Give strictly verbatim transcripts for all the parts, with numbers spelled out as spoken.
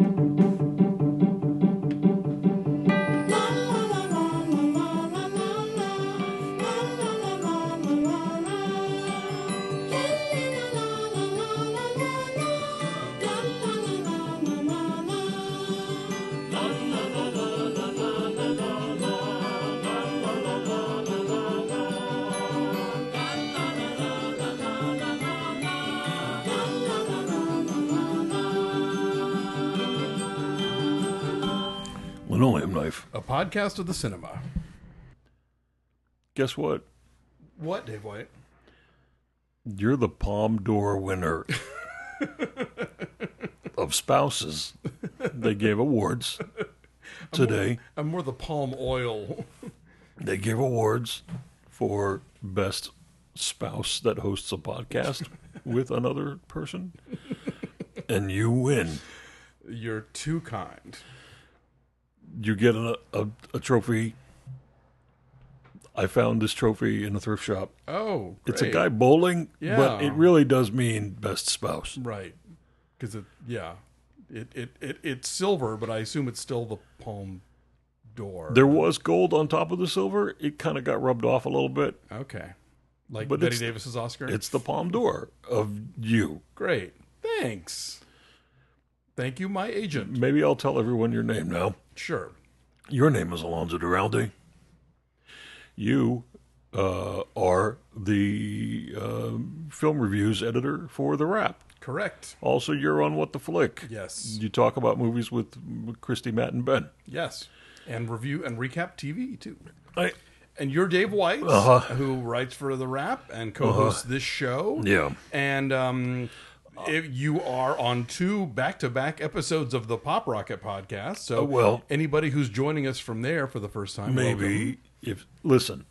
Linoleum Knife. A podcast of the cinema. Guess what? What, Dave White? You're the Palm d'Or winner of spouses. They gave awards today. I'm more the palm oil. They give awards for best spouse that hosts a podcast with another person. And you win. You're too kind. You get a, a, a trophy. I found this trophy in a thrift shop. Oh, great. It's a guy bowling, Yeah. but it really does mean best spouse. Right. Because, it, yeah, it, it, it it's silver, but I assume it's still the palm d'or. There was gold on top of the silver. It kind of got rubbed off a little bit. Okay. Like But Betty it's- Davis's Oscar? It's the Palm d'Or of you. Great. Thanks. Thank you, my agent. Maybe I'll tell everyone your name now. Sure. Your name is Alonzo Duralde. You uh, are the uh, film reviews editor for The Wrap. Correct. Also, you're on What the Flick. Yes. You talk about movies with, with Christy, Matt, and Ben. Yes. And review and recap T V, too. I, And you're Dave White, Uh-huh. who writes for The Wrap and co-hosts this show. yeah. And um, if you are on two back-to-back episodes of the Pop Rocket podcast. So Uh, well- anybody who's joining us from there for the first time, Maybe welcome. if listen,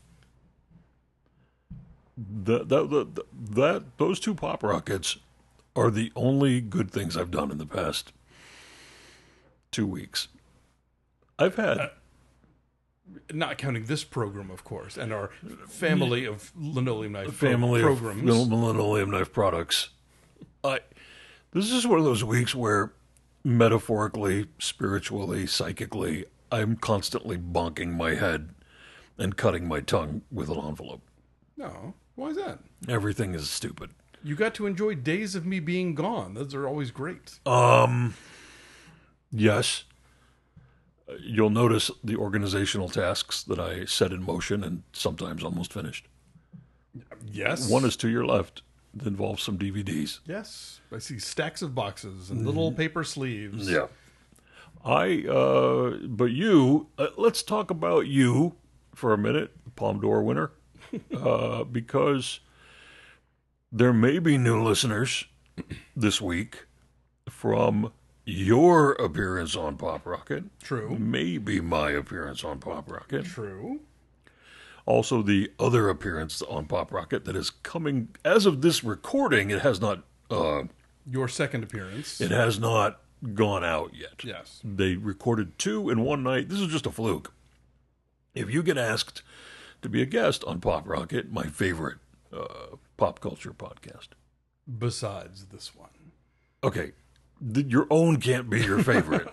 the, the, the, the, that those two Pop Rockets are the only good things I've done in the past two weeks. I've had Not counting this program, of course, and our family of linoleum knife family pro- of programs. lin- linoleum knife products. I this is one of those weeks where metaphorically, spiritually, psychically, I'm constantly bonking my head and cutting my tongue with an envelope. No, why is that? Everything is stupid. You got to enjoy days of me being gone. Those are always great. Um, yes. Uh, You'll notice the organizational tasks that I set in motion and sometimes almost finished. Yes. One is to your left. It involves some D V Ds. Yes. I see stacks of boxes and little paper sleeves. Yeah. I, uh, but you, uh, let's talk about you for a minute, Palm d'Or winner, uh, because there may be new listeners this week from your appearance on Pop Rocket. True. Maybe my appearance on Pop Rocket. True. Also, the other appearance on Pop Rocket that is coming as of this recording. It has not. Uh, Your second appearance. it has not gone out yet. Yes. They recorded two in one night. This is just a fluke. If you get asked to be a guest on Pop Rocket, my favorite uh, pop culture podcast. Besides this one. Okay, th- your own can't be your favorite.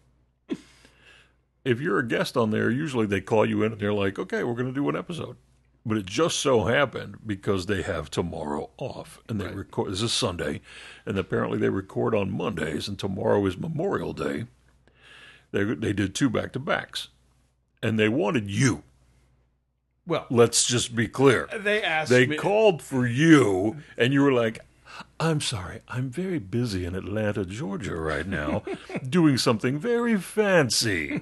If you're a guest on there, usually they call you in and they're like, okay, we're going to do an episode. But it just so happened because they have tomorrow off. And they Right. record, this is Sunday, and apparently they record on Mondays, and tomorrow is Memorial Day. They, they did two back-to-backs. And they wanted you. Well, Let's just be clear. they asked They me. called for you, and you were like, I'm sorry, I'm very busy in Atlanta, Georgia right now, doing something very fancy.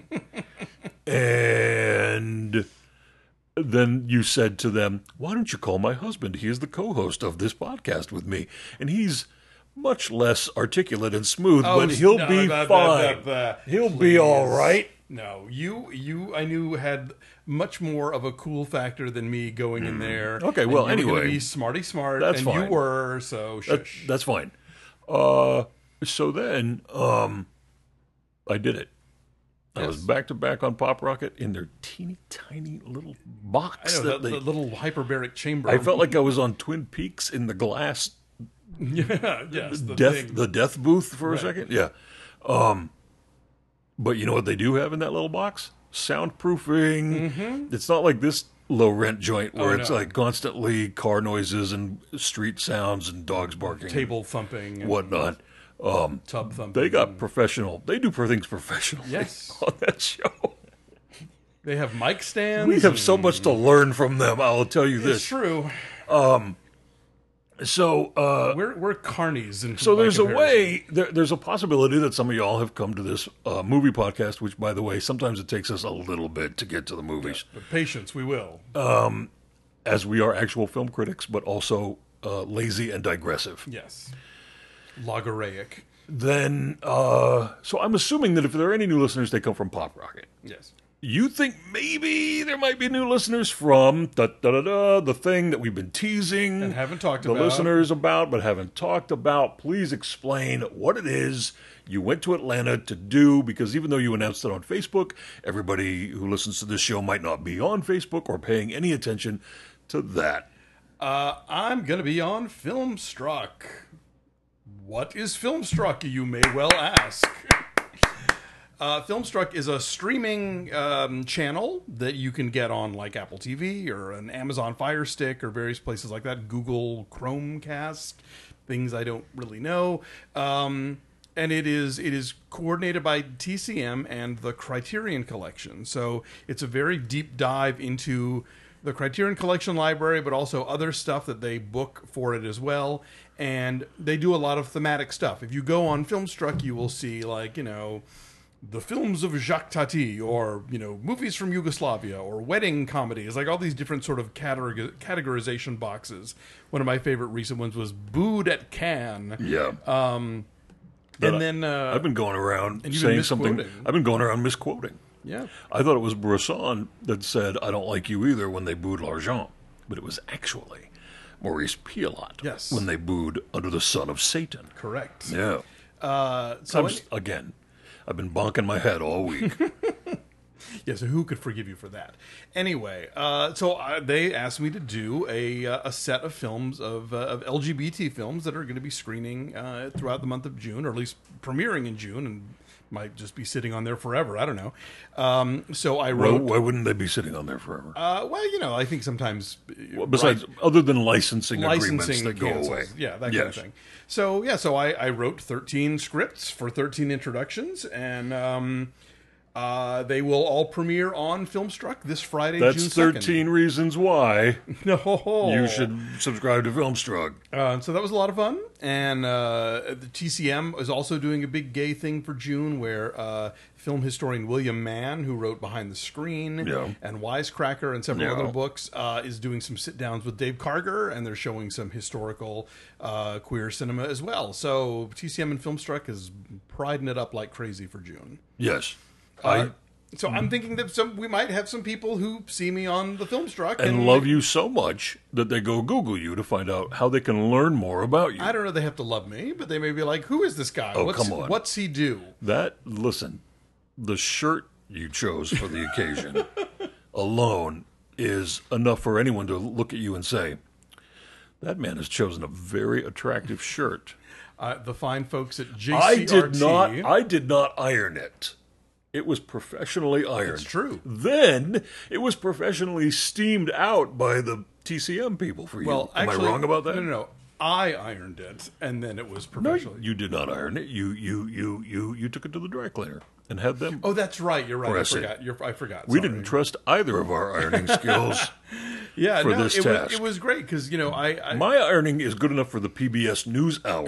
And then you said to them, why don't you call my husband? He is the co-host of this podcast with me. And he's much less articulate and smooth, Oh, but he'll no, be blah, blah, fine. blah, blah. He'll be all Please. right. No, you, you, I knew had much more of a cool factor than me going in there. Okay, And well, you were gonna anyway. be smarty smart, That's and fine. you were, so That, shush. that's fine. Uh, so then um, I did it. I was Yes. back to back on Pop Rocket in their teeny tiny little I box. know, that the, they, the little hyperbaric chamber. I felt like I was on Twin Peaks in the glass yeah, yes, the death thing. the death booth for Right. a second. Yeah. Um, But you know what they do have in that little box? Soundproofing. Mm-hmm. It's not like this low rent joint where Oh, it's no. like constantly car noises and street sounds and dogs barking, Table thumping, and and whatnot. Um, tub thumping. they got professional. They do things professionally Yes. on that show. They have mic stands. We have so and- much to learn from them. I'll tell you It's this. true. So, uh, We're we're carnies, and so there's a way. There, there's a possibility that some of y'all have come to this uh, movie podcast. Which, by the way, sometimes it takes us a little bit to get to the movies, But patience, we will. as we are actual film critics, but also uh, lazy and digressive. Yes. Logoraic. Then, uh, so I'm assuming that if there are any new listeners, they come from Pop Rocket. Yes. You think maybe there might be new listeners from da da da da the thing that we've been teasing And haven't talked the about. listeners about, but haven't talked about. Please explain what it is you went to Atlanta to do, because even though you announced it on Facebook, everybody who listens to this show might not be on Facebook or paying any attention to that. Uh, I'm going to be on Filmstruck. What is Filmstruck, you may well ask? Uh, Filmstruck is a streaming um, channel that you can get on like Apple T V or an Amazon Fire Stick or various places like that, Google Chromecast, things I don't really know. Um, and it is it is coordinated by T C M and the Criterion Collection. So it's a very deep dive into the Criterion Collection library, but also other stuff that they book for it as well. And they do a lot of thematic stuff. If you go on Filmstruck, you will see like, you know, the films of Jacques Tati, or, you know, movies from Yugoslavia, or wedding comedies, like all these different sort of categor- categorization boxes. One of my favorite recent ones was Booed at Cannes. Yeah. Um, But and then, uh, I've been going around and you've been saying something. misquoting. I've been going around misquoting. yeah. I thought it was Bresson that said, "I don't like you either" when they booed L'Argent, but it was actually Maurice Pialat Yes. when they booed Under the Son of Satan. Correct. Yeah. Uh, so, I'm, any- s- again, I've been bonking my head all week. yeah, so who could forgive you for that? Anyway, uh, so uh, they asked me to do a, uh, a set of films, of, uh, of L G B T films that are going to be screening uh, throughout the month of June, or at least premiering in June, and might just be sitting on there forever. I don't know. Um, so I Well, wrote... why wouldn't they be sitting on there forever? Uh, well, you know, I think sometimes uh, Well, besides, other than licensing, agreements licensing that go cancels. away. Yeah, that kind Yes. of thing. So yeah, so I, I wrote thirteen scripts for thirteen introductions, and um, uh, they will all premiere on Filmstruck this Friday, That's June second. thirteen reasons why No, you should subscribe to Filmstruck. Uh, so that was a lot of fun, and uh, the T C M is also doing a big gay thing for June, where uh, film historian William Mann, who wrote Behind the Screen Yeah. and Wisecracker and several Yeah. other books, uh, is doing some sit downs with Dave Karger, and they're showing some historical uh, queer cinema as well. So T C M and Filmstruck is priding it up like crazy for June. Yes. Uh, I so I'm thinking that some we might have some people who see me on the Filmstruck and love you so much that they go Google you to find out how they can learn more about you. I don't know. They have to love me, but they may be like, "Who is this guy? Oh, what's, come on. What's he do?" That, listen, the shirt you chose for the occasion alone is enough for anyone to look at you and say, that man has chosen a very attractive shirt. Uh, the fine folks at J C R T. I did not I did not iron it. It was professionally ironed. It's true. Then it was professionally steamed out by the T C M people for you. Well, Am actually, I wrong about that? No, no, no. I ironed it, and then it was No, professionally. you did not iron it. You you you you you took it to the dry cleaner and had them. Oh, that's right. You're right. I Press it. forgot. You're, I forgot. we Sorry. didn't trust either of our ironing skills. Yeah, for no, this it task. was it was great because you know I I, My ironing is good enough for the P B S News Hour.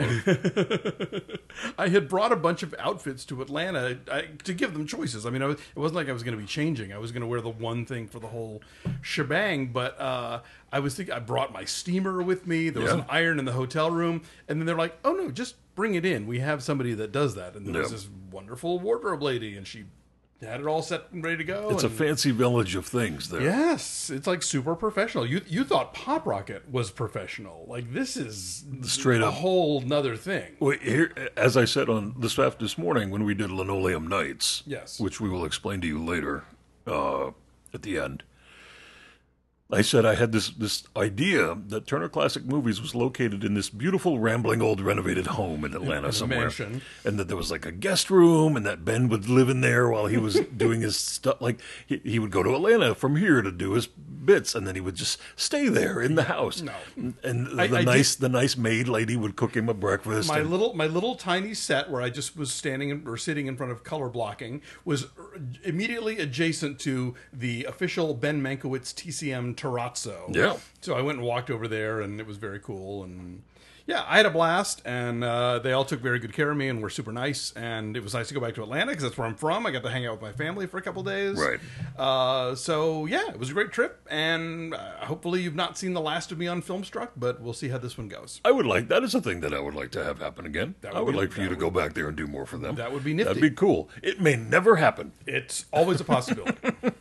I had brought a bunch of outfits to Atlanta I, to give them choices. I mean, I was, it wasn't like I was going to be changing. I was going to wear the one thing for the whole shebang. But uh, I was thinking I brought my steamer with me. There was Yeah. an iron in the hotel room, and then they're like, "Oh no, just bring it in. We have somebody that does that." And there was Yeah. this wonderful wardrobe lady, and she had it all set and ready to go. It's a and- fancy village of things there. Yes, it's like super professional. You you thought Pop Rocket was professional. Like this is Straight a up. whole nother thing. Well, here, as I said on the staff this morning when we did Linoleum Nights, Yes. which we will explain to you later uh, at the end, I said I had this this idea that Turner Classic Movies was located in this beautiful, rambling, old, renovated home in Atlanta in a somewhere, mansion. and that there was like a guest room, and that Ben would live in there while he was doing his stuff. Like he, he would go to Atlanta from here to do his bits, and then he would just stay there in the house. No. and the, I- the I nice the nice maid lady would cook him a breakfast. My and- little my little tiny set where I just was standing in, or sitting in front of color blocking was immediately adjacent to the official Ben Mankiewicz T C M Terrazzo. Yeah. So I went and walked over there, and it was very cool. And yeah, I had a blast, and uh, they all took very good care of me and were super nice. And it was nice to go back to Atlanta because that's where I'm from. I got to hang out with my family for a couple days. Right. Uh, so yeah, it was a great trip, and uh, hopefully you've not seen the last of me on Filmstruck, but we'll see how this one goes. I would like that is a thing that I would like to have happen again. That I would would be- like for you that to go back there and do more for them. That would be nifty. That'd be cool. It may never happen. It's always a possibility.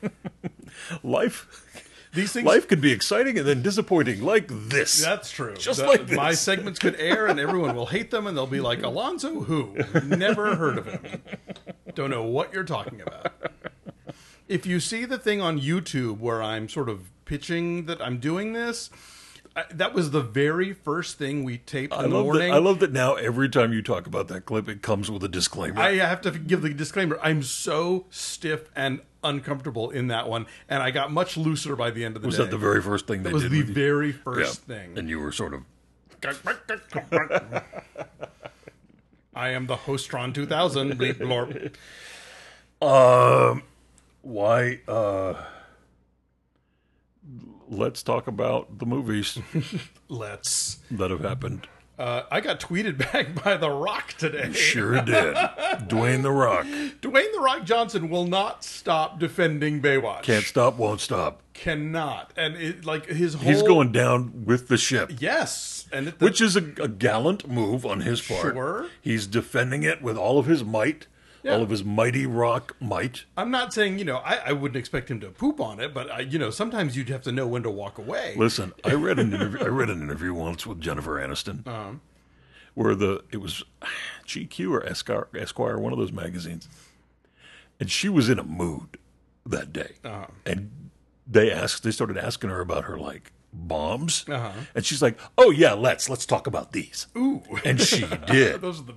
Life, These things. life could be exciting and then disappointing, like this. That's true. Just The- like this. My segments could air, and everyone will hate them, and they'll be like, Alonzo who? Never heard of him. Don't know what you're talking about. If you see the thing on YouTube where I'm sort of pitching that I'm doing this, I, that was the very first thing we taped I in the love that. morning. I love that now. Every time you talk about that clip, it comes with a disclaimer. I have to give the disclaimer. I'm so stiff and uncomfortable in that one, and I got much looser by the end of the was day. that the very first thing they That was did? the with you? very Yeah. first thing. And you were sort of. I am the Hostron two thousand. Bleep blorp. Um, why? Uh, let's talk about the movies Let's. that have happened. Uh, I got tweeted back by The Rock today. Sure did. Dwayne the Rock. Dwayne The Rock Johnson will not stop defending Baywatch. Can't stop, won't stop. Cannot. And it, like his whole... He's going down with the ship. Yes. And it, the, Which is a, a gallant move on his part. Sure. He's defending it with all of his might, Yeah. all of his mighty rock might. I'm not saying, you know, I, I wouldn't expect him to poop on it, but, I, you know, sometimes you'd have to know when to walk away. Listen, I read an interview. I read an interview once with Jennifer Aniston, Uh-huh. where the it was G Q or Esquire, Esquire, one of those magazines, and she was in a mood that day, Uh-huh. and they asked, they started asking her about her like bombs, Uh-huh. and she's like, "Oh yeah, let's let's talk about these," Ooh. and she did. Those are the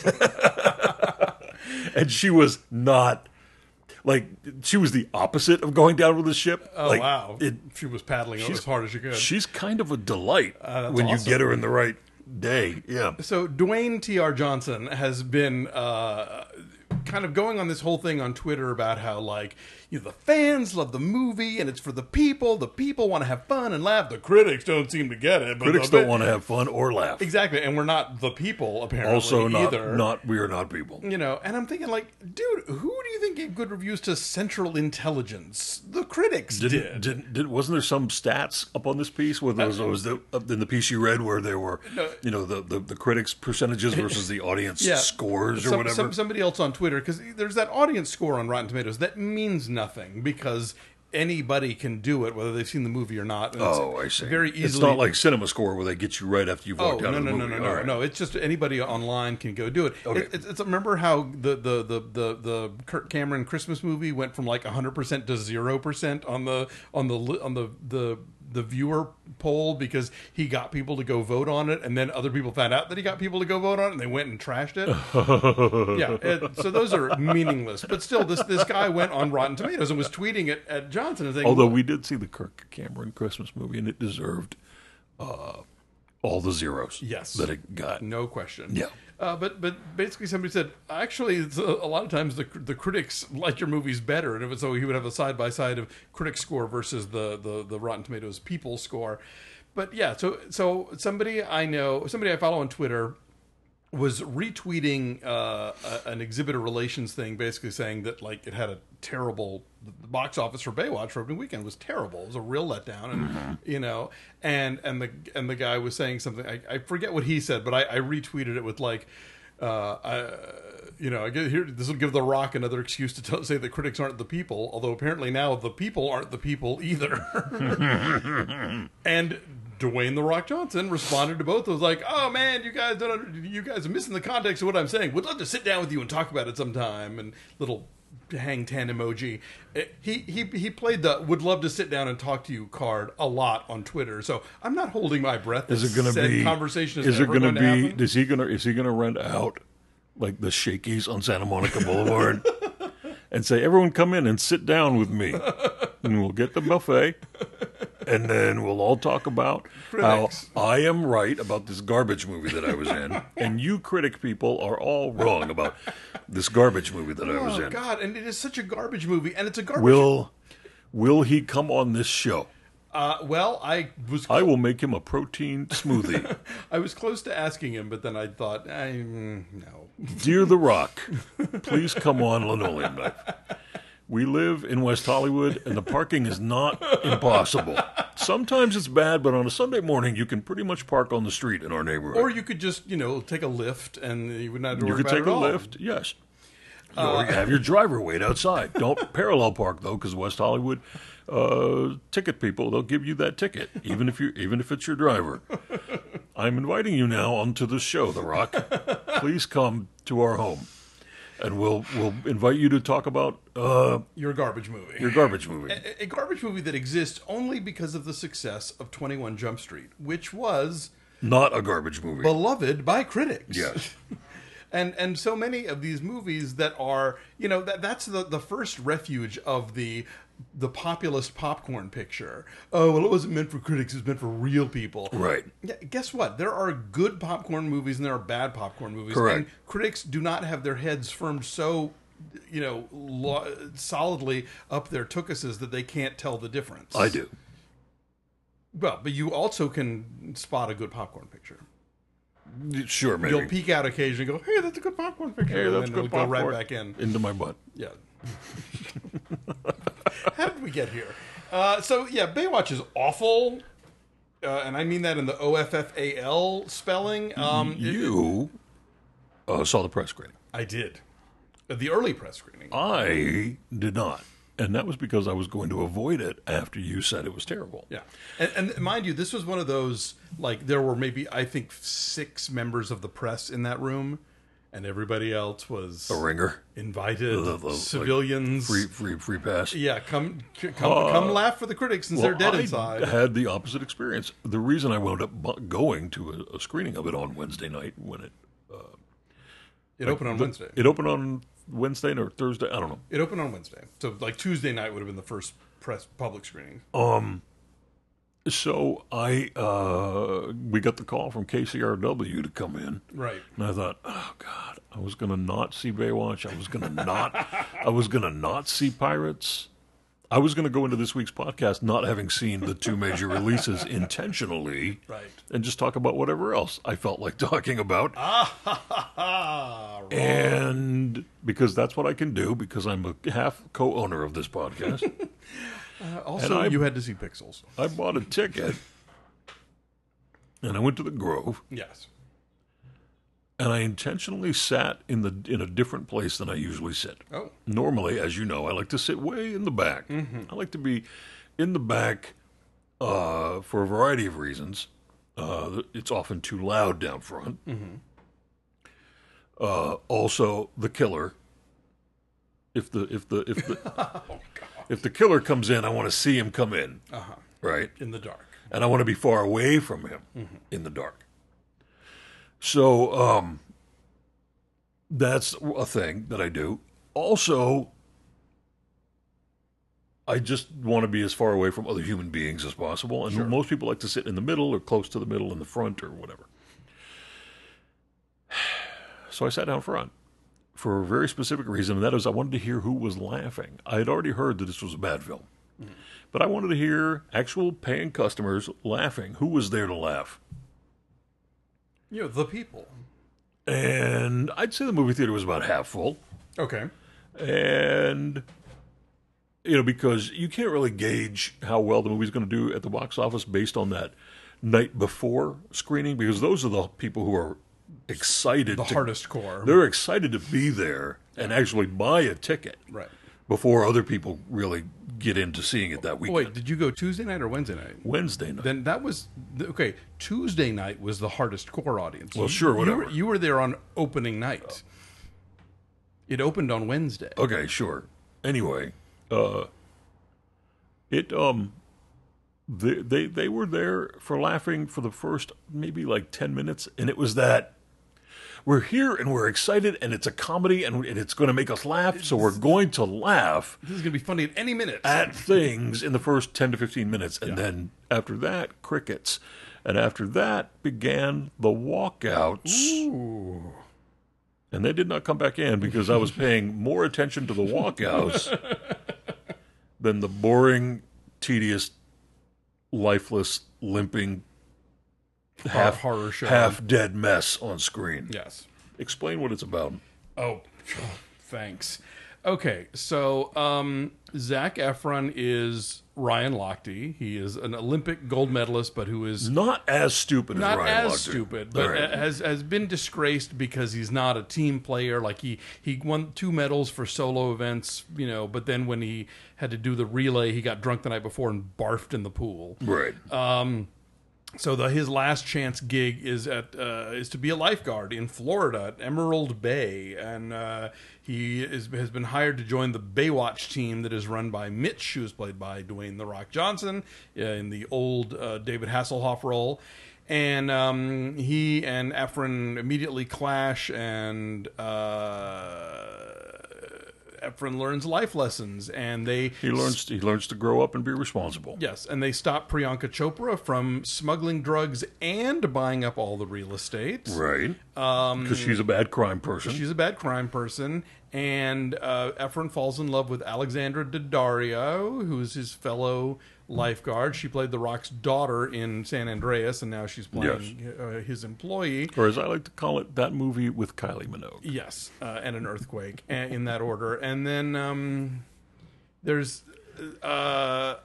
best. And she was not like she was the opposite of going down with the ship. Oh, like, wow. It, She was paddling as hard as she could. she's kind of a delight that's when awesome. you get her in the right day. Yeah. So Dwayne T R. Johnson has been uh, kind of going on this whole thing on Twitter about how, like, you know, the fans love the movie and it's for the people. The people want to have fun and laugh. The critics don't seem to get it. But Critics the- don't want to have fun or laugh. Exactly, and we're not the people apparently Also, not either. not we are not people. You know, and I'm thinking, like, dude, who do you think gave good reviews to Central Intelligence? The critics Didn't, did. didn't, did, wasn't there some stats up on this piece where there was, was the, up in the piece you read where there were, No. you know, the, the, the critics' percentages versus the audience Yeah. scores or Some- whatever? some- somebody else on Twitter, because there's that audience score on Rotten Tomatoes that means nothing because anybody can do it, whether they've seen the movie or not. And it's oh, I see. Very easily. It's not like Cinema Score where they get you right after you've Oh walked no out no of the no movie. no All no right. no! It's just anybody online can go do it. Okay. It- it's, it's remember how the the the the the Kirk Cameron Christmas movie went from like hundred percent to zero percent on the on the li- on the the the viewer poll because he got people to go vote on it, and then other people found out that he got people to go vote on it, and they went and trashed it. yeah, it, so those are meaningless. But still, this this guy went on Rotten Tomatoes and was tweeting it at Johnson and saying, Although we did see the Kirk Cameron Christmas movie, and it deserved uh, all the zeros Yes. that it got. no question. Yeah. Uh, but but basically somebody said actually it's a, a lot of times the the critics like your movies better, and it was so he would have a side by side of critic score versus the, the the Rotten Tomatoes people score. But yeah, so so somebody I know, somebody I follow on Twitter was retweeting uh, a, an exhibitor relations thing, basically saying that like it had a terrible the box office for Baywatch for opening weekend was terrible. It was a real letdown, and Mm-hmm. you know, and and the and the guy was saying something. I, I forget what he said, but I, I retweeted it with like. Uh, I, you know, I get here. This will give The Rock another excuse to tell, say that critics aren't the people. Although apparently now the people aren't the people either. And Dwayne The Rock Johnson responded to both. It was like, "Oh man, you guys don't, under, you guys are missing the context of what I'm saying. Would love to sit down with you and talk about it sometime." And little hang ten emoji. He he he played the would love to sit down and talk to you card a lot on Twitter. So I'm not holding my breath. Is it going to be conversation? Is, is it going to be? Happen. Is he going to? Is he going to rent out like the Shakey's on Santa Monica Boulevard and say, "Everyone, come in and sit down with me, and we'll get the buffet." And then we'll all talk about Critics. how I am right about this garbage movie that I was in, and you critic people are all wrong about this garbage movie that I was Oh in. God! And it is such a garbage movie, and it's a garbage. Will Will he come on this show? Uh, well, I was. I will make him a protein smoothie. I was close to asking him, but then I thought, I, mm, no. Dear The Rock, please come on Linoleum Knife. We live in West Hollywood, and the parking is not impossible. Sometimes it's bad, but on a Sunday morning, you can pretty much park on the street in our neighborhood. Or you could just, you know, take a lift, and you would not have to you worry could about take it a at all. lift, yes. Or have your driver wait outside. Don't parallel park though, because West Hollywood uh, ticket people, they'll give you that ticket, even if you even if it's your driver. I'm inviting you now onto the show, The Rock. Please come to our home, and we'll we'll invite you to talk about uh, Your garbage movie. your garbage movie. a, a garbage movie that exists only because of the success of twenty-one Jump Street, which was Not a garbage movie. beloved by critics. Yes. And and so many of these movies that are, you know, that that's the, the first refuge of the the populist popcorn picture. Oh, well, it wasn't meant for critics, it's meant for real people. Right. Yeah, guess what? There are good popcorn movies and there are bad popcorn movies. Correct. And critics do not have their heads firmed so, you know, lo- solidly up their tuchuses that they can't tell the difference. I do. Well, but you also can spot a good popcorn picture. Sure, maybe. You'll peek out occasionally and go, hey, that's a good popcorn picture. Hey, and that's then good it'll go right popcorn. back in. Into my butt. Yeah. How did we get here? Uh, so, yeah, Baywatch is awful. Uh, and I mean that in the O F F A L spelling. Um, it- You uh, saw the press screening. I did. Uh, The early press screening. I did not. And that was because I was going to avoid it after you said it was terrible. Yeah. And, and mind you, this was one of those, like, there were maybe, I think, six members of the press in that room, and everybody else was A ringer. invited, The- the- like civilians. Free, free, free pass. Yeah, come come, come laugh for the critics since they're dead I inside. had the opposite experience. The reason I wound up bu- going to a, a screening of it on Wednesday night when it It opened on the- Wednesday. it opened on Wednesday or Thursday. I don't know. It opened on Wednesday. So, like, Tuesday night would have been the first press public screening. So I uh, we got the call from K C R W to come in. Right. And I thought, oh God, I was gonna not see Baywatch. I was gonna not. I was gonna not see Pirates. I was gonna go into this week's podcast not having seen the two major releases intentionally, Right. and just talk about whatever else I felt like talking about. Ah, wrong. And because that's what I can do, because I'm a half co-owner of this podcast, Uh, also, I- you had to see Pixels. I bought a ticket, and I went to the Grove. Yes. And I intentionally sat in the in a different place than I usually sit. Oh. Normally, as you know, I like to sit way in the back. I like to be in the back uh, for a variety of reasons. Uh, it's often too loud down front. Uh, also, the killer. If the if the if the Oh, God. if the killer comes in, I want to see him come in, Uh-huh. right? In the dark. And I want to be far away from him in the dark. So um, that's a thing that I do. Also, I just want to be as far away from other human beings as possible. And Sure. most people like to sit in the middle or close to the middle in the front or whatever. So I sat down front for a very specific reason, and that is I wanted to hear who was laughing. I had already heard that this was a bad film. But I wanted to hear actual paying customers laughing. Who was there to laugh? You know, the people. And I'd say the movie theater was about half full. Okay. And, you know, because you can't really gauge how well the movie's going to do at the box office based on that night before screening, because those are the people who are excited. The to, hardest core. They're excited to be there and actually buy a ticket Right. before other people really get into seeing it that weekend. Wait, did you go Tuesday night or Wednesday night? Wednesday night. Then that was okay. Tuesday night was the hardest core audience. Well, You- sure, you whatever. were, you were there on opening night. It opened on Wednesday. Okay, sure. Anyway, uh, it um, they, they they were there for laughing for the first maybe like ten minutes, and it was that we're here and we're excited and it's a comedy and, and it's going to make us laugh, so we're going to laugh This is going to be funny at any minute. at things in the first ten to fifteen minutes, and yeah. then after that, crickets, and after that began the walkouts. Ooh. And they did not come back in because I was paying more attention to the walkouts than the boring, tedious, lifeless, limping, half horror show, half dead mess on screen. Yes. Explain what it's about. Oh, thanks. Okay, so um, Zac Efron is Ryan Lochte. He is an Olympic gold medalist, but who is not as stupid not as Ryan as Lochte. stupid, but right. has has been disgraced because he's not a team player. Like he he won two medals for solo events, you know, but then when he had to do the relay, he got drunk the night before and barfed in the pool. Right. Um. So the, his last chance gig is at uh, is to be a lifeguard in Florida at Emerald Bay, and uh, he is, has been hired to join the Baywatch team that is run by Mitch, who is played by Dwayne The Rock Johnson uh, in the old uh, David Hasselhoff role. And um, he and Efron immediately clash, and uh, Efron learns life lessons, and they he learns he learns to grow up and be responsible. Yes, and they stop Priyanka Chopra from smuggling drugs and buying up all the real estate. Right. Um, because she's a bad crime person. She's a bad crime person, and uh, Efron falls in love with Alexandra Daddario, who's his fellow lifeguard. She played The Rock's daughter in San Andreas, and now she's playing yes. uh, his employee. Or as I like to call it, that movie with Kylie Minogue. Yes, uh, and an earthquake, in that order. And then um, there's uh,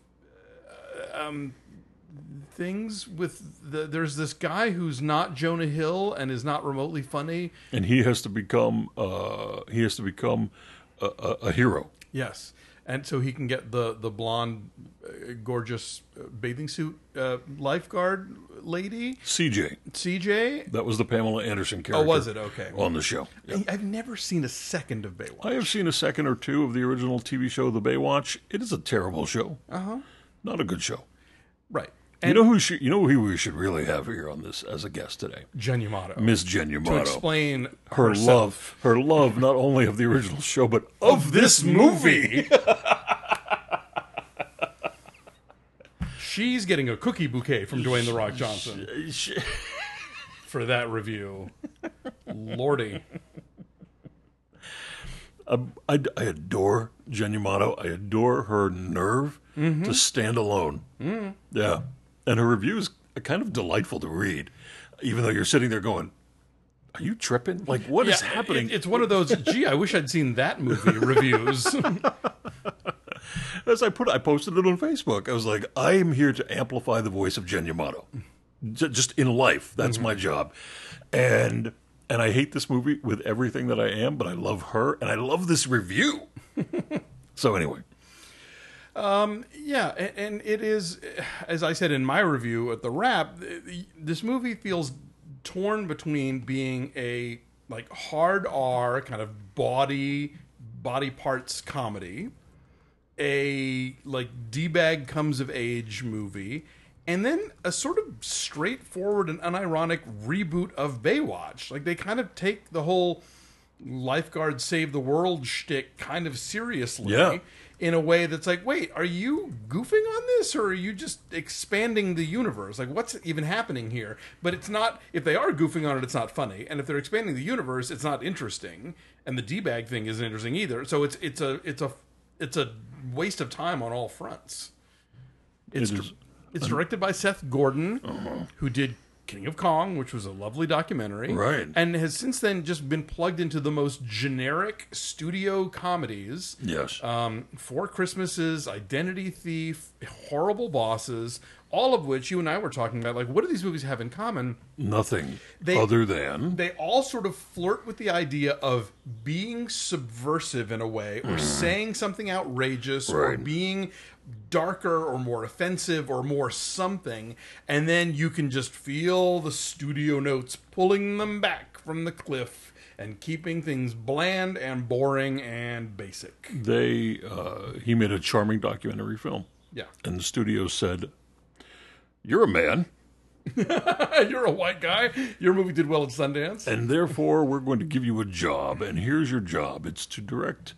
um, things with the, there's this guy who's not Jonah Hill and is not remotely funny, and he has to become uh, he has to become a, a, a hero. Yes. And so he can get the the blonde, uh, gorgeous uh, bathing suit uh, lifeguard lady. C J. C J. That was the Pamela Anderson character. Oh, was it? Okay. On the show. Yep. I've never seen a second of Baywatch. I have seen a second or two of the original T V show, The Baywatch. It is a terrible show. Uh huh. Not a good show. Right. And you know who should, you know who we should really have here on this as a guest today? Jen Yamato. Miss Jen Yamato. To explain her herself. love, her love not only of the original show but of, of this movie. She's getting a cookie bouquet from Dwayne The Rock Johnson for that review. Lordy. I, I, I adore Jen Yamato. I adore her nerve mm-hmm. to stand alone. Mm. Yeah. And her reviews are kind of delightful to read, even though you're sitting there going, are you tripping? Like, what yeah, is happening? It, it's one of those, gee, I wish I'd seen that movie reviews. As I put it, I posted it on Facebook. I was like, I am here to amplify the voice of Jen Yamato. J- just in life. That's mm-hmm. my job. And... And I hate this movie with everything that I am, but I love her, and I love this review. So anyway. Um, yeah, and, and it is, as I said in my review at the Wrap, this movie feels torn between being a like hard R kind of body body parts comedy, a like D-bag comes of age movie, and then a sort of straightforward and unironic reboot of Baywatch. Like, they kind of take the whole lifeguard save the world shtick kind of seriously yeah. in a way that's like, wait, are you goofing on this, or are you just expanding the universe? Like, what's even happening here? But it's not, if they are goofing on it, it's not funny. And if they're expanding the universe, it's not interesting. And the D-bag thing isn't interesting either. So it's it's a it's a it's a waste of time on all fronts. It's it is. It's directed by Seth Gordon, uh-huh. who did King of Kong, which was a lovely documentary. Right. And has since then just been plugged into the most generic studio comedies. Yes. Um, Four Christmases, Identity Thief, Horrible Bosses, all of which you and I were talking about. Like, what do these movies have in common? Nothing they, other than... They all sort of flirt with the idea of being subversive in a way, or mm. saying something outrageous, right. or being darker or more offensive or more something, and then you can just feel the studio notes pulling them back from the cliff and keeping things bland and boring and basic. They uh, he made a charming documentary film, Yeah. and the studio said, "You're a man, You're a white guy. Your movie did well at Sundance. and therefore we're going to give you a job. And here's your job: it's to direct."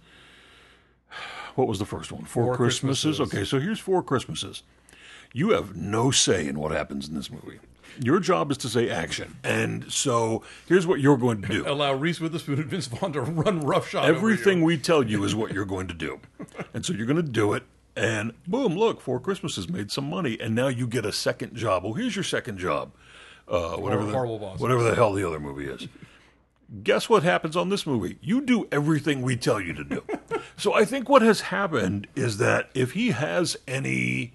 What was the first one? Four, Four Christmases? Christmases. Okay, so here's Four Christmases. You have no say in what happens in this movie. Your job is to say action. And so here's what you're going to do. Allow Reese Witherspoon and Vince Vaughn to run roughshod over Everything you. we tell you is what you're going to do. And so you're going to do it. And boom, look, Four Christmases made some money. And now you get a second job. Well, here's your second job. Uh, whatever, the, Horrible Bosses. whatever the hell the other movie is. Guess what happens on this movie? You do everything we tell you to do. So I think what has happened is that if he has any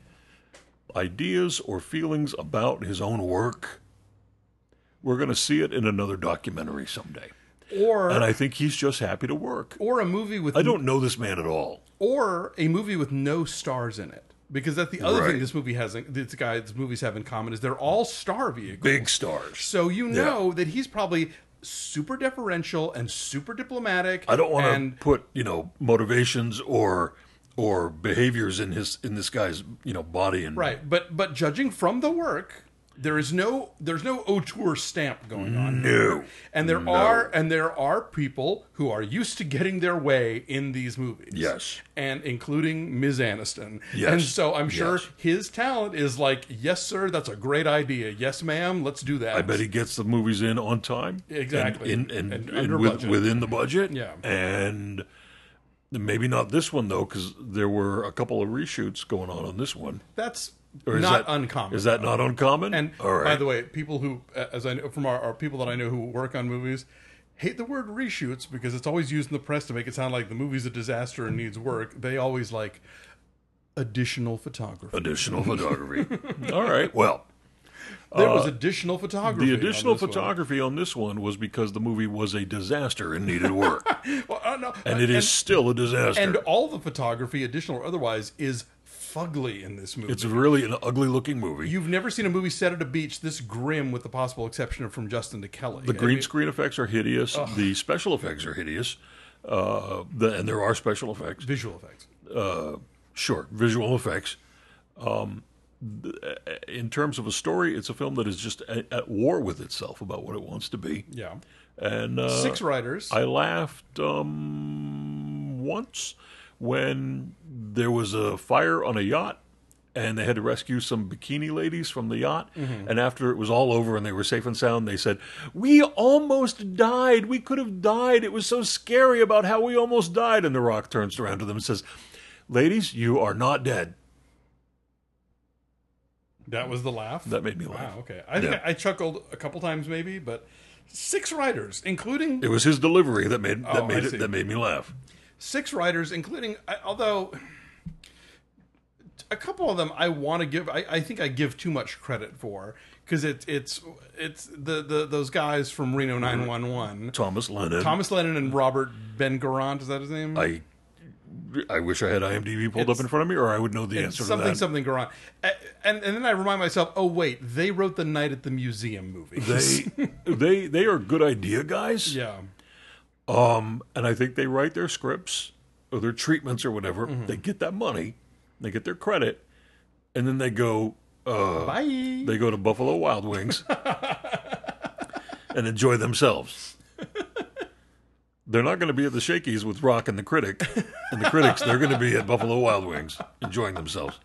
ideas or feelings about his own work, we're going to see it in another documentary someday. Or And I think he's just happy to work. or a movie with I don't know this man at all. or a movie with no stars in it. Because that's the other Right. thing this movie has, this guy, this movies have in common is they're all star vehicles. Big stars. So you know that he's probably super deferential and super diplomatic. I don't want and to put, you know, motivations or or behaviors in his in this guy's, you know, body and right, but but judging from the work, there is no there's no auteur stamp going on. No. And there No. are and there are people who are used to getting their way in these movies. Yes. And including Miz Aniston. Yes. And so I'm sure Yes. his talent is like, yes, sir, that's a great idea. Yes, ma'am, let's do that. I bet he gets the movies in on time. Exactly. And, in, and, And and under with- budget. within the budget. Yeah. And maybe not this one, though, because there were a couple of reshoots going on on this one. That's Or is not that, uncommon. Is that not uncommon? And All right. by the way, people who, as I know from our, our people that I know who work on movies, hate the word reshoots because it's always used in the press to make it sound like the movie's a disaster and needs work. They always like additional photography. Additional photography. All right. Well, There was additional photography. the on additional this one. photography on this one was because the movie was a disaster and needed work. Well, uh, no, And it is still a disaster. And all the photography, additional or otherwise, is fugly in this movie. It's really an ugly looking movie. You've never seen a movie set at a beach this grim, with the possible exception of From Justin to Kelly. The I green mean, screen effects are hideous. The special effects are hideous. Uh, the, and there are special effects. visual effects. Uh, sure, visual effects. Um, th- in terms of a story, it's a film that is just at, at war with itself about what it wants to be. Yeah. And uh, Six writers. I laughed um, once when there was a fire on a yacht and they had to rescue some bikini ladies from the yacht. Mm-hmm. And after it was all over and they were safe and sound, they said, "We almost died. We could have died. It was so scary about how we almost died." And The Rock turns around to them and says, "Ladies, you are not dead." That was the laugh. That made me laugh. Wow. Okay. I think Yeah. I, I chuckled a couple times, maybe, but six writers, including It was his delivery that made that Oh, I made see. it that made me laugh. six writers, including I- although a couple of them I want to give. I, I think I give too much credit for because it's it's it's the, the those guys from Reno nine one one, Thomas Lennon. Thomas Lennon and Robert Ben Garant. Is that his name? I I wish I had IMDb pulled It's- up in front of me, or I would know the It's answer something to that. something Garant. A- And and then I remind myself, oh wait, they wrote the Night at the Museum movie. They they they are good idea guys. yeah. Um, and I think they write their scripts or their treatments or whatever. Mm-hmm. They get that money, they get their credit, and then they go. Uh, Bye. They go to Buffalo Wild Wings and enjoy themselves. They're not going to be at the Shakey's with Rock and the Critic, and the critics. They're going to be at Buffalo Wild Wings enjoying themselves.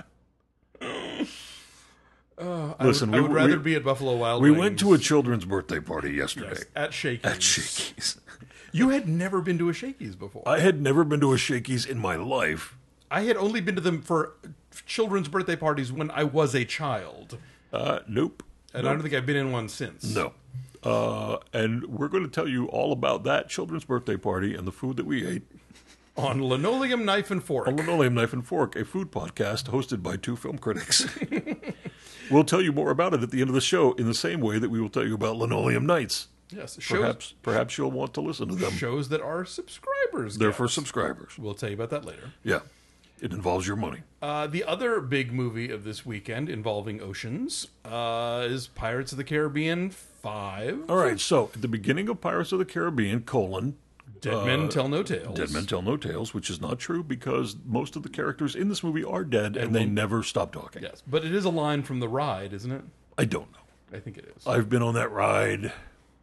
Uh, Listen, I would, I we- would rather we- be at Buffalo Wild We Wings. went to a children's birthday party yesterday Yes, at Shakey's. at Shakey's. You had never been to a Shakey's before. I had never been to a Shakey's in my life. I had only been to them for children's birthday parties when I was a child. Uh, nope. And I don't think I've been in one since. No. Uh, and we're going to tell you all about that children's birthday party and the food that we ate On Linoleum Knife and Fork. on Linoleum Knife and Fork, a food podcast hosted by two film critics. We'll tell you more about it at the end of the show in the same way that we will tell you about Linoleum Nights. Yes, shows, Perhaps, perhaps you'll want to listen to them. shows that our subscribers They're get. for subscribers. We'll tell you about that later. Yeah. It involves your money. Uh, the other big movie of this weekend involving oceans uh, is Pirates of the Caribbean five. All right, so at the beginning of Pirates of the Caribbean, colon, Dead Men Tell No Tales. Dead Men Tell No Tales, which is not true because most of the characters in this movie are dead and, and they never stop talking. Yes, but it is a line from the ride, isn't it? I don't know. I think it is. I've been on that ride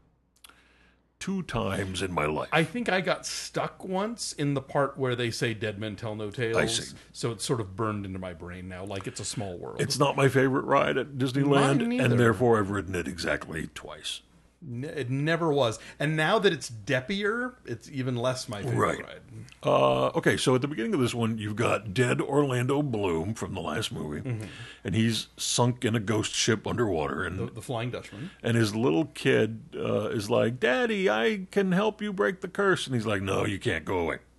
two times in my life. I think I got stuck once in the part where they say Dead Men Tell No Tales. I see. So it's sort of burned into my brain now, like it's a small world. It's not my favorite ride at Disneyland, Mine neither. and therefore I've ridden it exactly twice. It never was. And now that it's deppier, it's even less my favorite Right. ride. Uh, okay, so at the beginning of this one, you've got dead Orlando Bloom from the last movie, Mm-hmm. and he's sunk in a ghost ship underwater, and The, the Flying Dutchman. and his little kid uh, is like, "Daddy, I can help you break the curse," and he's like, "No, you can't. Go away."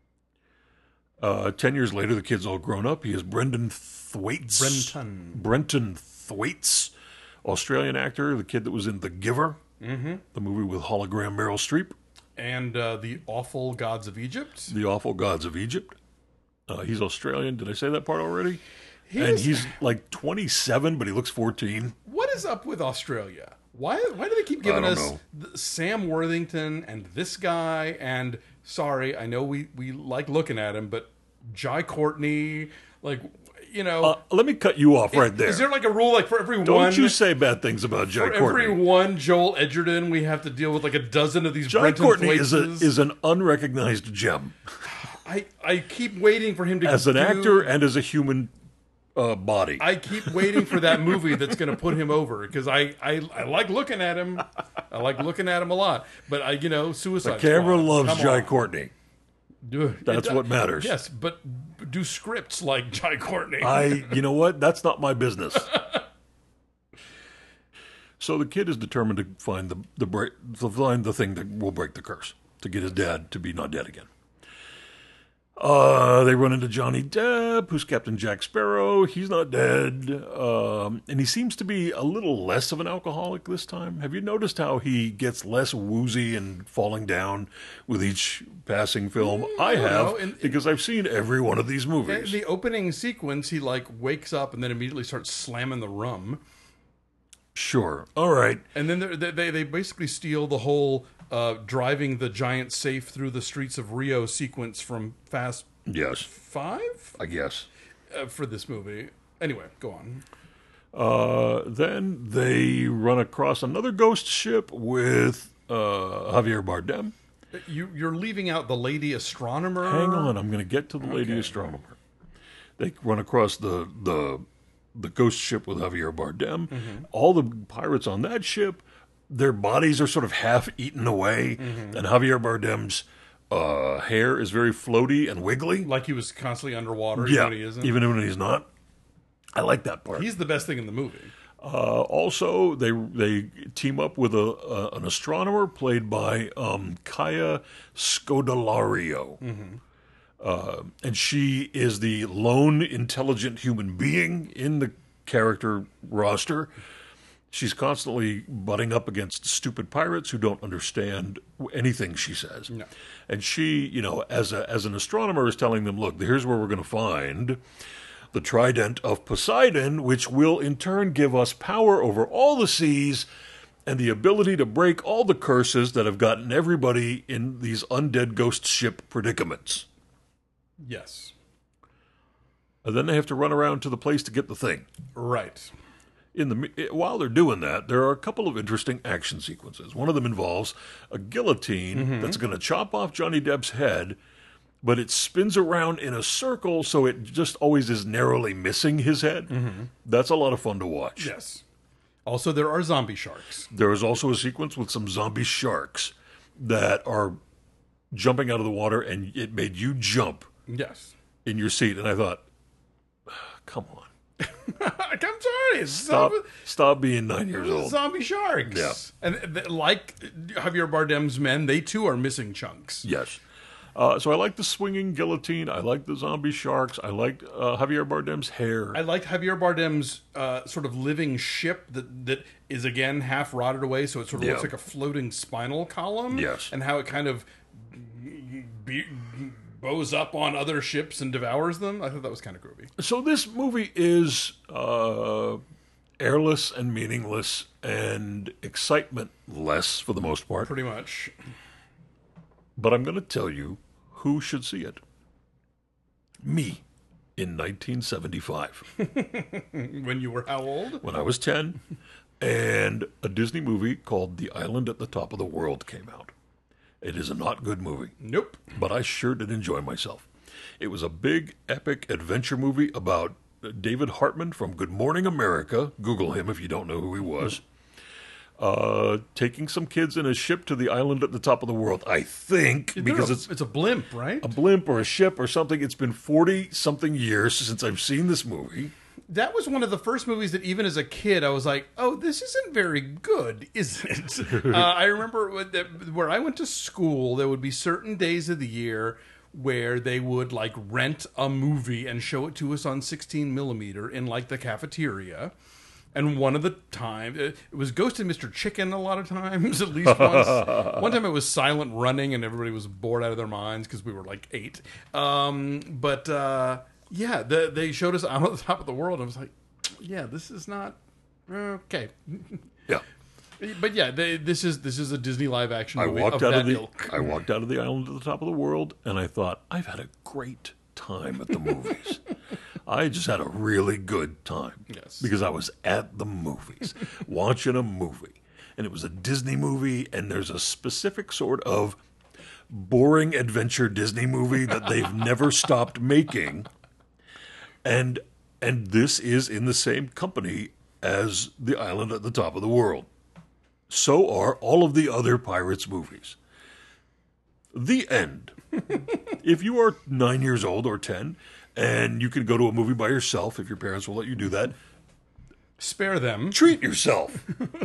Uh, ten years later, the kid's all grown up. He is Brendan Thwaites. Brenton. Brenton Thwaites, Australian actor, the kid that was in The Giver, mm-hmm. the movie with hologram Meryl Streep. And uh, the Awful Gods of Egypt. The Awful Gods of Egypt. Uh, he's Australian. Did I say that part already? He and is- he's like twenty-seven, but he looks fourteen. What is up with Australia? Why Why do they keep giving don't us know. th- Sam Worthington and this guy and sorry, I know we, we like looking at him, but Jai Courtney, like you know, Uh, let me cut you off right there. is there like a rule like for every Don't one you say bad things about Jai for Courtney. every one Joel Edgerton we have to deal with like a dozen of these Jai Brenton Courtney is, a, Thwaites? is an unrecognized gem I I keep waiting for him to as an do- actor and as a human uh, body. I keep waiting for that movie that's going to put him over because I, I I like looking at him. I like looking at him a lot. But I, you know, Suicide Camera Squad, loves come Jai on. Courtney. Do- That's it- what matters. Yes, but do scripts like Jai Courtney. I, you know what? That's not my business. So the kid is determined to find the the break, to find the thing that will break the curse, to get his dad to be not dead again. Uh, they run into Johnny Depp, who's Captain Jack Sparrow. He's not dead, um, and he seems to be a little less of an alcoholic this time. Have you noticed how he gets less woozy and falling down with each passing film? I don't have, know. In- because I've seen every one of these In movies. the opening sequence, he like wakes up and then immediately starts slamming the rum, Sure. All right. and then they're- they they they basically steal the whole uh, driving the giant safe through the streets of Rio sequence from Fast Yes, Five I guess. uh, for this movie. Anyway, go on. Uh, then they run across another ghost ship with uh, Javier Bardem. You, you're leaving out the lady astronomer. Hang on, I'm going to get to the lady Okay. astronomer. They run across the the the ghost ship with Javier Bardem. Mm-hmm. All the pirates on that ship, their bodies are sort of half eaten away, Mm-hmm. and Javier Bardem's uh, hair is very floaty and wiggly. Like he was constantly underwater, even Yeah, when he isn't. even when he's not. I like that part. He's the best thing in the movie. Uh, also, they they team up with a, a an astronomer played by um, Kaya Scodelario, uh, and she is the lone intelligent human being in the character roster. She's constantly butting up against stupid pirates who don't understand anything she says. No. And she, you know, as a as an astronomer, is telling them, "Look, here's where we're going to find the trident of Poseidon, which will in turn give us power over all the seas and the ability to break all the curses that have gotten everybody in these undead ghost ship predicaments." Yes. And then they have to run around to the place to get the thing. Right. In the while they're doing that, there are a couple of interesting action sequences. One of them involves a guillotine that's going to chop off Johnny Depp's head, but it spins around in a circle, so it just always is narrowly missing his head. That's a lot of fun to watch. Yes. Also, there are zombie sharks. There is also a sequence with some zombie sharks that are jumping out of the water, and it made you jump Yes. in your seat. And I thought, come on, I'm sorry. It's stop, zombie, stop being nine years old. zombie sharks. Yeah. And th- like Javier Bardem's men, they too are missing chunks. Yes. Uh, so I like the swinging guillotine. I like the zombie sharks. I like uh, Javier Bardem's hair. I liked Javier Bardem's uh, sort of living ship that that is again half rotted away, so it sort of Yeah. looks like a floating spinal column. Yes. and how it kind of be, bows up on other ships and devours them. I thought that was kind of groovy. So this movie is uh, airless and meaningless and excitement-less for the most part. Pretty much. But I'm going to tell you who should see it. Me, in nineteen seventy-five. When you were how old? When I was ten, and a Disney movie called The Island at the Top of the World came out. It is a not good movie. Nope. But I sure did enjoy myself. It was a big, epic adventure movie about David Hartman from Good Morning America. Google him if you don't know who he was. Uh, taking some kids in a ship to the island at the top of the world, I think, because a, it's it's a blimp, right? a blimp or a ship or something. It's been forty-something years since I've seen this movie. That was one of the first movies that even as a kid, I was like, oh, this isn't very good, is it? uh, I remember where I went to school, there would be certain days of the year where they would like rent a movie and show it to us on sixteen millimeter in like the cafeteria. And one of the time, it was Ghost and Mister Chicken a lot of times, at least once. One time it was Silent Running and everybody was bored out of their minds because we were like eight. Um, but uh, yeah, the, they showed us Out on the Top of the World. And I was like, yeah, this is not, okay. Yeah. But yeah, they, this is this is a Disney live action I movie walked of out that of the ilk. I walked out of the island at the top of the world, and I thought, I've had a great time at the movies. I just had a really good time. Yes. Because I was at the movies, watching a movie. And it was a Disney movie, and there's a specific sort of boring adventure Disney movie that they've never stopped making. And and this is in the same company as The Island at the Top of the World. So are all of the other Pirates movies. The end. If you are nine years old or ten, and you can go to a movie by yourself, if your parents will let you do that, Spare them. treat yourself.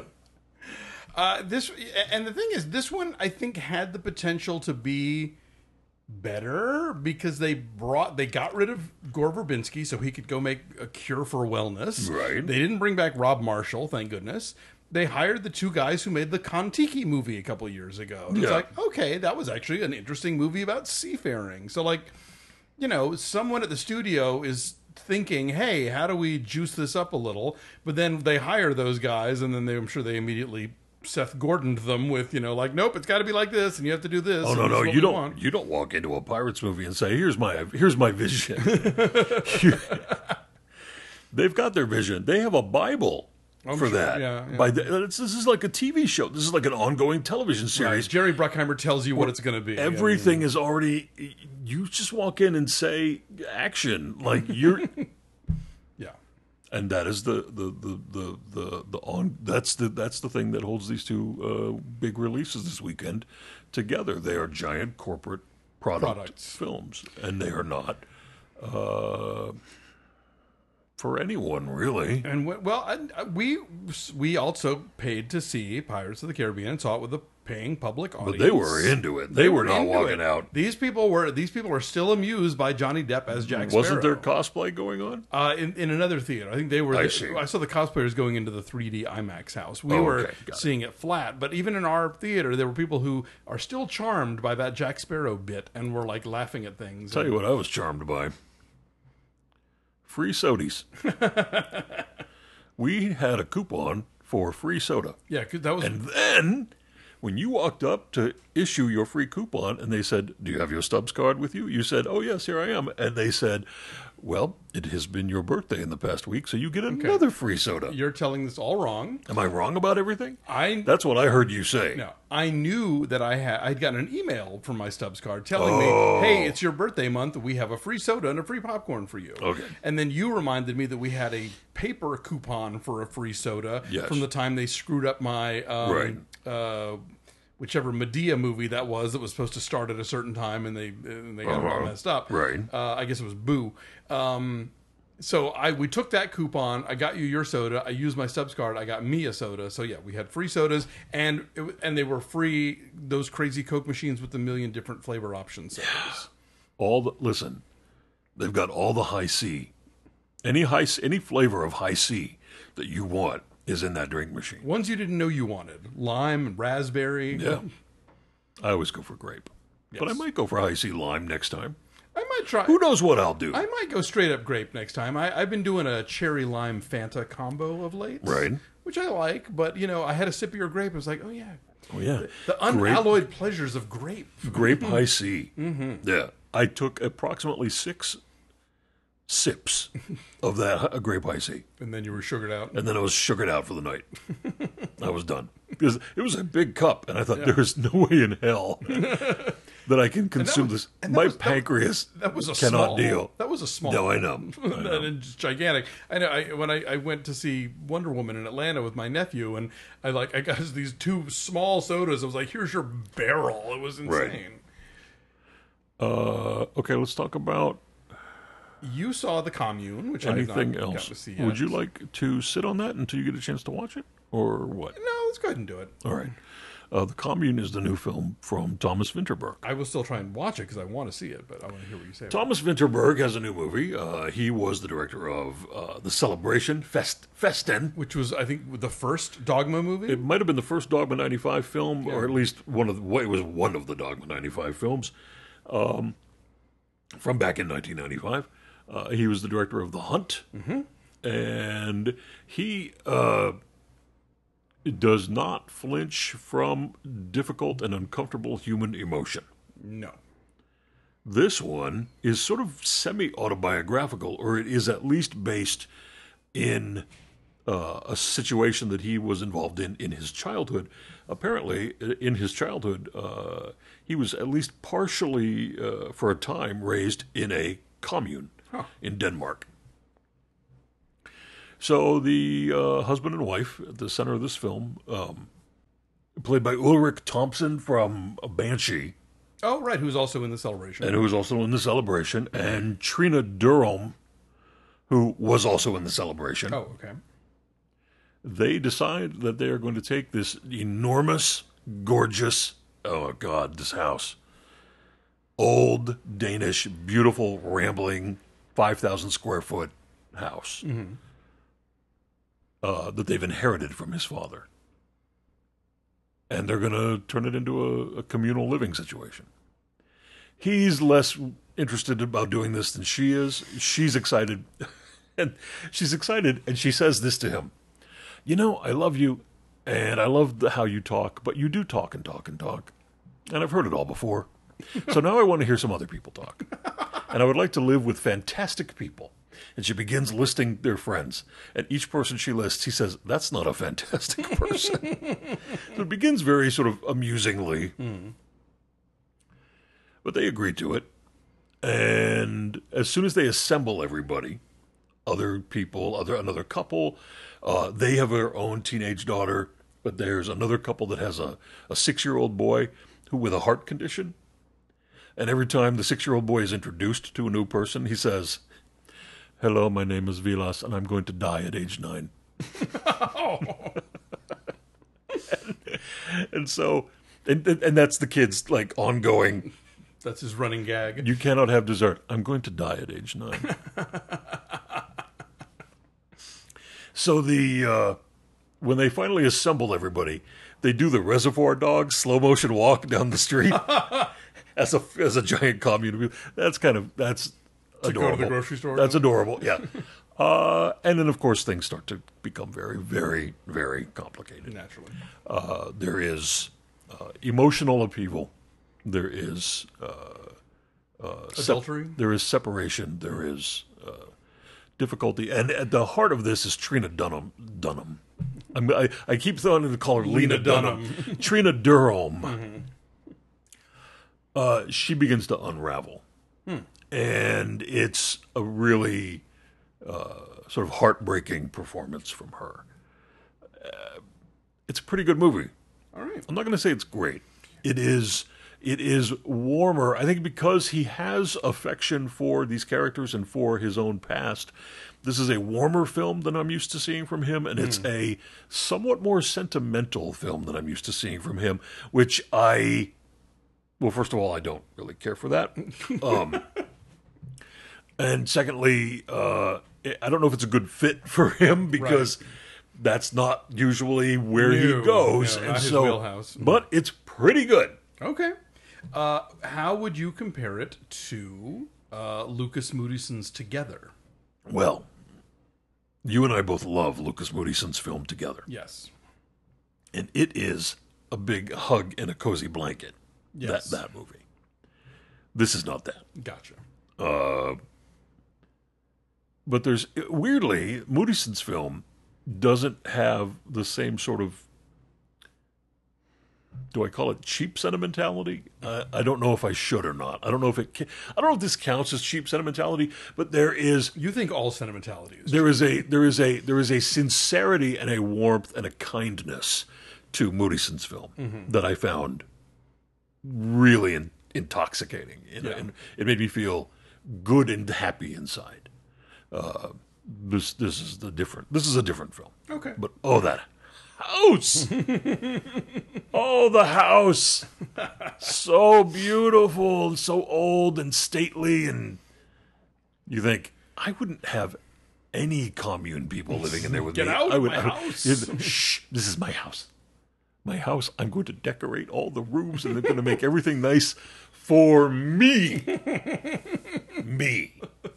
Uh, this and the thing is, this one I think had the potential to be better because they brought they got rid of Gore Verbinski so he could go make A Cure for Wellness. Right. They didn't bring back Rob Marshall, thank goodness. They hired the two guys who made the Kon-Tiki movie a couple years ago. And It's Yeah. like, okay, that was actually an interesting movie about seafaring. So like, you know, someone at the studio is thinking, hey, how do we juice this up a little? But then they hire those guys, and then they, I'm sure they immediately Seth Gordoned them with, you know, like, nope, it's got to be like this, and you have to do this. Oh no, and this no, is what you we don't. want. You don't walk into a Pirates movie and say, "Here's my, here's my vision." They've got their vision. They have a Bible I'm for sure, that. yeah, yeah. By the, it's, this is like a T V show. This is like an ongoing television Right. series. Jerry Bruckheimer tells you what it's going to be. Everything is already. You just walk in and say action, like you're. Yeah. And that is the the, the, the, the, the on that's the that's the thing that holds these two uh, big releases this weekend together. They are giant corporate product Products. films, and they are not uh, for anyone really. And we, well, I, I- we we also paid to see Pirates of the Caribbean and saw it with a paying public audience. But they were into it. They, were, not into walking it. out. These people were these people were still amused by Johnny Depp as Jack Sparrow. Wasn't there cosplay going on? Uh, in, in another theater. I think they were. I the- see. I saw the cosplayers going into the three D IMAX house. We Oh, were okay. Got it. seeing it flat, but even in our theater, there were people who are still charmed by that Jack Sparrow bit and were like laughing at things. Tell you what, I was charmed by free sodies. We had a coupon for free soda. Yeah, 'cause that was And then, when you walked up to issue your free coupon and they said, "Do you have your Stubbs card with you?" You said, "Oh, yes, here I am." And they said, "Well, it has been your birthday in the past week, so you get another free soda." you're telling this all wrong. Am I wrong about everything? I That's what I heard you say. No, I knew that I had. I'd gotten an email from my Stubbs card telling Oh. me, "Hey, it's your birthday month. We have a free soda and a free popcorn for you." Okay. And then you reminded me that we had a paper coupon for a free soda Yes. from the time they screwed up my um, Right. uh, whichever Medea movie that was that was supposed to start at a certain time, and they and they got it all Uh-huh. messed up. Right. Uh, I guess it was Boo. Um, so I we took that coupon. I got you your soda. I used my Stubbs card. I got me a soda. So yeah, we had free sodas, and it, wa- and they were free. Those crazy Coke machines with a million different flavor options. Sodas. All the listen, they've got all the high C. Any high C- any flavor of high C that you want is in that drink machine. Ones you didn't know you wanted: lime, and raspberry. Yeah. I always go for grape. But I Yes. might go for high C lime next time. try. Who knows what I'll do? I might go straight up grape next time. I, I've been doing a cherry lime Fanta combo of late, Right. Which I like, but you know, I had a sip of your grape. I was like, oh yeah, Oh yeah, the unalloyed pleasures of grape. grape high C. Mm-hmm. Yeah, I took approximately six sips of that uh, grape high C, And then you were sugared out. and then I was sugared out for the night. I was done because it was a big cup, and I thought there is no way in hell that I can consume was- this. and that My was- that- pancreas That was a cannot small, deal. That was a small. No, I know. I know. And it's gigantic. I know. I, when I, I went to see Wonder Woman in Atlanta with my nephew, and I like I got these two small sodas. I was like, "Here's your barrel." It was insane. Right. Uh, okay, let's talk about You saw The Commune, which anything I have not else. got to see yet. Would you like to sit on that until you get a chance to watch it, or what? No, let's go ahead and do it. All right. Uh, the Commune is the new film from Thomas Vinterberg. I will still try and watch it because I want to see it, but I want to hear what you say. about Thomas Vinterberg has a new movie. Uh, he was the director of uh, The Celebration, Fest, Festen. it. Which was, I think, the first Dogma movie. It might have been the first Dogma ninety-five film, or at least one of the, well, it was one of the Dogma ninety-five films um, from back in nineteen ninety-five. Uh, he was the director of The Hunt, and he uh, does not flinch from difficult and uncomfortable human emotion. no. This one is sort of semi-autobiographical, or it is at least based in uh, a situation that he was involved in in his childhood. Apparently, in his childhood, uh, he was at least partially, uh, for a time, raised in a commune in Denmark. So the uh, husband and wife at the center of this film, um, played by Ulrich Thompson from Banshee, Oh, right. Who's also in The Celebration. and who was also in The Celebration, and Trina Durholm, who was also in The Celebration. oh, okay. They decide that they are going to take this enormous, gorgeous, oh God, this house, old, Danish, beautiful, rambling, five thousand square foot house uh, that they've inherited from his father. And they're going to turn it into a, a communal living situation. He's less interested about doing this than she is. She's excited. And she's excited, and she says this to him. You know, I love you, and I love the, how you talk, but you do talk and talk and talk. And I've heard it all before. So now I want to hear some other people talk. And I would like to live with fantastic people. And she begins listing their friends. And each person she lists, he says, that's not a fantastic person. So it begins very sort of amusingly. Mm. But they agree to it. And as soon as they assemble everybody, other people, other another couple, uh, they have their own teenage daughter, but there's another couple that has a, a six-year-old boy who with a heart condition. And every time the six-year-old boy is introduced to a new person, he says, hello, my name is Vilas, and I'm going to die at age nine. and, and so, and, and that's the kid's, like, ongoing... That's his running gag. You cannot have dessert. I'm going to die at age nine. So the uh, when they finally assemble everybody, they do the Reservoir Dogs slow motion walk down the street as a as a giant commune. That's kind of that's to adorable. go to the grocery store. That's adorable. Yeah. Uh, and then of course things start to become very, very, very complicated. Naturally. Uh, there is uh, emotional upheaval. There is uh, uh, Adultery. Sep- there is separation. There is uh, difficulty, and at the heart of this is Trina Dunham. Dunham. I'm, I I keep wanting to call her Lena, Lena Dunham. Dunham. Trina Durholm. Mm-hmm. Uh, she begins to unravel, hmm. and it's a really uh, sort of heartbreaking performance from her. Uh, it's a pretty good movie. All right. I'm not going to say it's great. It is. It is warmer, I think, because he has affection for these characters and for his own past. This is a warmer film than I'm used to seeing from him, and it's mm. a somewhat more sentimental film than I'm used to seeing from him, which I, well, first of all, I don't really care for that. Um, and secondly, uh, I don't know if it's a good fit for him because right. that's not usually where no, he goes. No, and not his so, wheelhouse. But it's pretty good. Okay. Uh, how would you compare it to uh, Lucas Moodysson's Together? Well, you and I both love Lucas Moodysson's film Together. Yes. And it is a big hug and a cozy blanket. Yes. That, that movie. This is not that. Gotcha. Uh, but there's, weirdly, Moodysson's film doesn't have the same sort of, do I call it cheap sentimentality? Uh, I don't know if I should or not. I don't know if it can, I don't know if this counts as cheap sentimentality, but there is You think all sentimentality is there is a there is a there is a sincerity and a warmth and a kindness to Moodysson's film Mm-hmm. that I found really in, intoxicating. And, Yeah. and it made me feel good and happy inside. Uh, this this is the different. This is a different film. Okay. But oh, that house! Oh, the house! So beautiful, so old and stately, and you think I wouldn't have any commune people living in there with Get me. out I of would, my I would- house. Shh! This is my house. My house. I'm going to decorate all the rooms, and they're going to make everything nice for me. Me.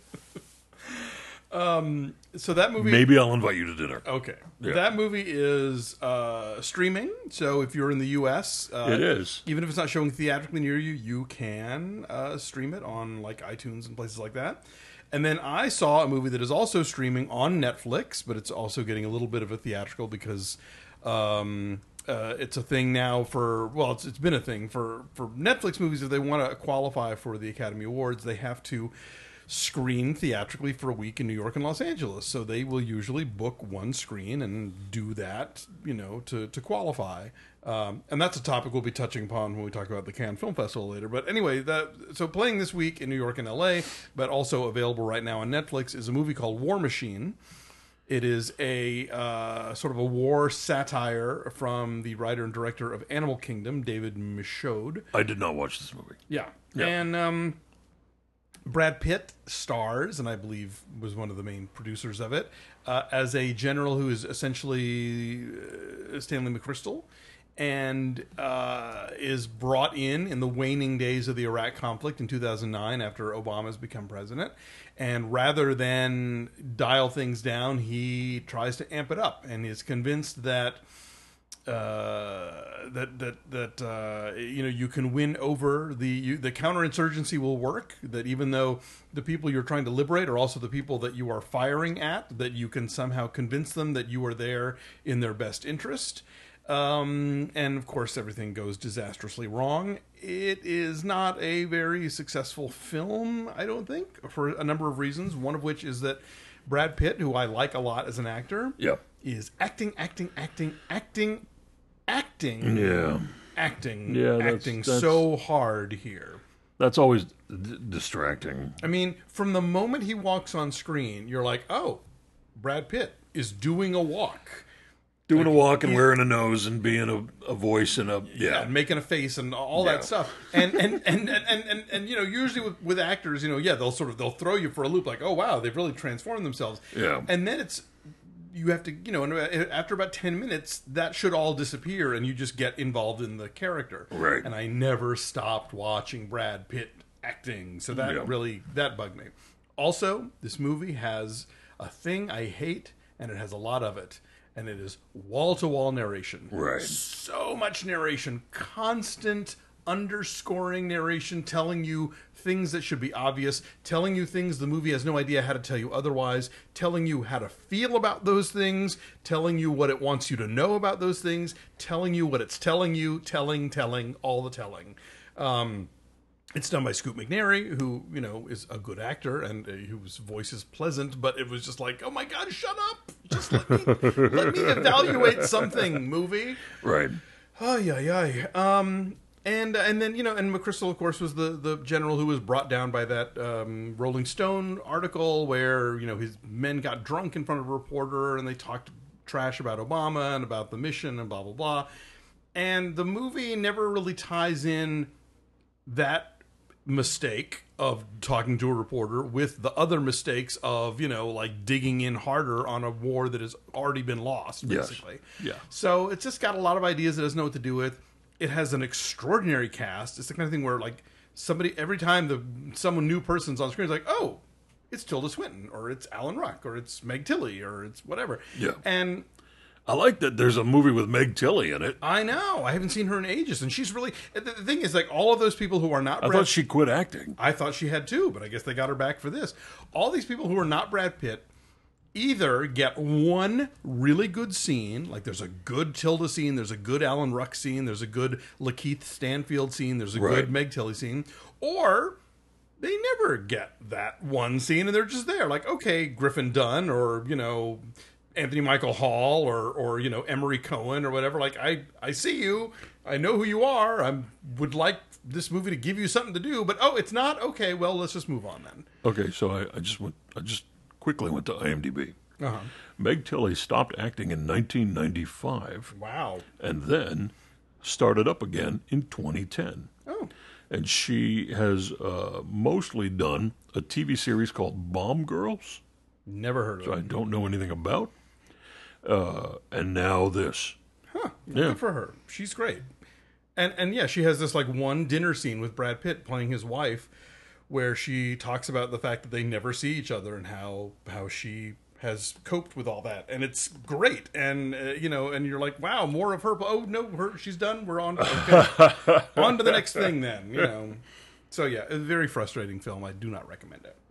So that movie... Maybe I'll invite you to dinner. Okay. Yeah. That movie is uh, streaming, so if you're in the U S, uh, It is. even if it's not showing theatrically near you, you can uh, stream it on like iTunes and places like that. And then I saw a movie that is also streaming on Netflix, but it's also getting a little bit of a theatrical because um, uh, it's a thing now for, well, it's, it's been a thing for, for Netflix movies. If they want to qualify for the Academy Awards, they have to screen theatrically for a week in New York and Los Angeles. So they will usually book one screen and do that, you know, to, to qualify. Um, and that's a topic we'll be touching upon when we talk about the Cannes Film Festival later. But anyway, that so playing this week in New York and L A, but also available right now on Netflix, is a movie called War Machine. It is a uh, sort of a war satire from the writer and director of Animal Kingdom, David Michaud. I did not watch this movie. Yeah. Yeah. And um, Brad Pitt stars, and I believe was one of the main producers of it, uh, as a general who is essentially uh, Stanley McChrystal, and uh, is brought in in the waning days of the Iraq conflict in two thousand nine after Obama's become president. And rather than dial things down, he tries to amp it up and is convinced that uh, that that that uh, you know you can win over the you, the counterinsurgency will work. That even though the people you're trying to liberate are also the people that you are firing at, that you can somehow convince them that you are there in their best interest. Um, and of course, everything goes disastrously wrong. It is not a very successful film, I don't think, for a number of reasons. One of which is that Brad Pitt, who I like a lot as an actor, Yeah. is acting, acting, acting, acting, acting, Yeah. acting, Yeah, that's- acting that's- so hard here. That's always d- distracting. I mean, from the moment he walks on screen, you're like, oh, Brad Pitt is doing a walk. Doing a walk and wearing a nose and being a, a voice and a yeah. and making a face and all Yeah. that stuff. And and, and, and, and, and and you know, usually with, with actors, you know, yeah, they'll sort of they'll throw you for a loop, like, oh wow, they've really transformed themselves. Yeah. And then it's you have to, you know, and after about ten minutes, that should all disappear, and you just get involved in the character. Right. And I never stopped watching Brad Pitt acting, so that Yeah. really that bugged me. Also, this movie has a thing I hate, and it has a lot of it. And it is wall-to-wall narration. Right. So much narration. Constant underscoring narration, telling you things that should be obvious, telling you things the movie has no idea how to tell you otherwise, telling you how to feel about those things, telling you what it wants you to know about those things, telling you what it's telling you, telling, telling, all the telling. Um... It's done by Scoot McNairy, who, you know, is a good actor and uh, whose voice is pleasant, but it was just like, oh my God, shut up! Just let me, let me evaluate something, movie. Right. Oh, yeah, yeah. Um, and, and then, you know, and McChrystal, of course, was the, the general who was brought down by that um, Rolling Stone article where, you know, his men got drunk in front of a reporter and they talked trash about Obama and about the mission and blah, blah, blah. And the movie never really ties in that mistake of talking to a reporter with the other mistakes of, you know, like digging in harder on a war that has already been lost, Yes. basically. Yeah. So it's just got a lot of ideas it doesn't know what to do with. it has an extraordinary cast. It's the kind of thing where like somebody every time the someone new person's on screen is like, oh, it's Tilda Swinton, or it's Alan Ruck, or it's Meg Tilly, or it's whatever. Yeah. And I like that there's a movie with Meg Tilly in it. I know. I haven't seen her in ages, and she's really. The, the thing is, like all of those people who are not. I Brad, thought she quit acting. I thought she had too, but I guess they got her back for this. All these people who are not Brad Pitt either get one really good scene, like there's a good Tilda scene, there's a good Alan Ruck scene, there's a good Lakeith Stanfield scene, there's a Right. good Meg Tilly scene, or they never get that one scene and they're just there. Like, okay, Griffin Dunn, or, you know, Anthony Michael Hall, or, or you know, Emery Cohen, or whatever. Like, I, I see you. I know who you are. I would like this movie to give you something to do, but, oh, it's not? Okay, well, let's just move on then. Okay, so I, I just went. I just quickly went to IMDb. Uh-huh. Meg Tilly stopped acting in nineteen ninety-five, Wow. and then started up again in twenty ten. Oh. And she has uh, mostly done a T V series called Bomb Girls, Never heard of which I it. don't know anything about. Uh, and now this. Huh. Yeah. Good for her. She's great. And and yeah, she has this like one dinner scene with Brad Pitt playing his wife, where she talks about the fact that they never see each other and how how she has coped with all that, and it's great. And uh, you know, and you're like, wow, more of her. Oh no, her she's done. We're on. Okay. On to the next thing then. You know. So yeah, a very frustrating film. I do not recommend it.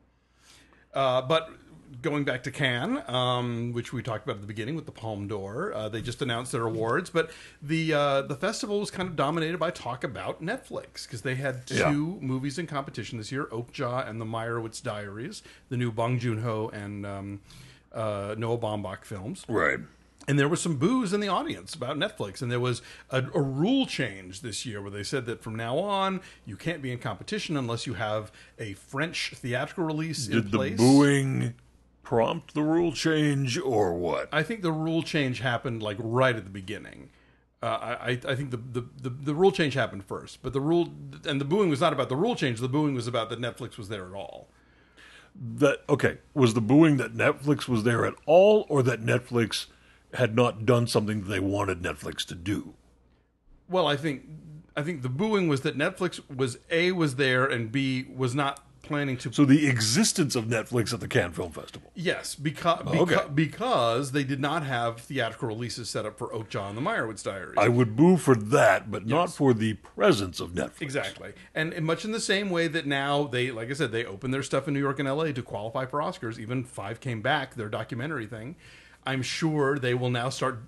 Uh, but going back to Cannes, um, which we talked about at the beginning with the Palme d'Or, uh, they just announced their awards, but the uh, the festival was kind of dominated by talk about Netflix, because they had two Yeah. movies in competition this year: Oakjaw and The Meyerowitz Diaries, the new Bong Joon-ho and um, uh, Noah Baumbach films. Right. And there was some boos in the audience about Netflix. And there was a, a rule change this year where they said that from now on, you can't be in competition unless you have a French theatrical release in Did the place. booing prompt the rule change, or what? I think the rule change happened like right at the beginning. Uh, I, I think the, the, the, the rule change happened first. But the rule, and the booing was not about the rule change. The booing was about that Netflix was there at all. That okay, was the booing that Netflix was there at all, or that Netflix had not done something that they wanted Netflix to do? Well, I think I think the booing was that Netflix was A, was there, and B, was not planning to. So the existence of Netflix at the Cannes Film Festival. Yes, because Oh, okay. beca- because they did not have theatrical releases set up for Oakjaw and The Meyerowitz Diaries. I would boo for that, but not Yes. for the presence of Netflix. Exactly. And, and much in the same way that now they, like I said, they opened their stuff in New York and L A to qualify for Oscars. Even Five Came Back, their documentary thing. I'm sure they will now start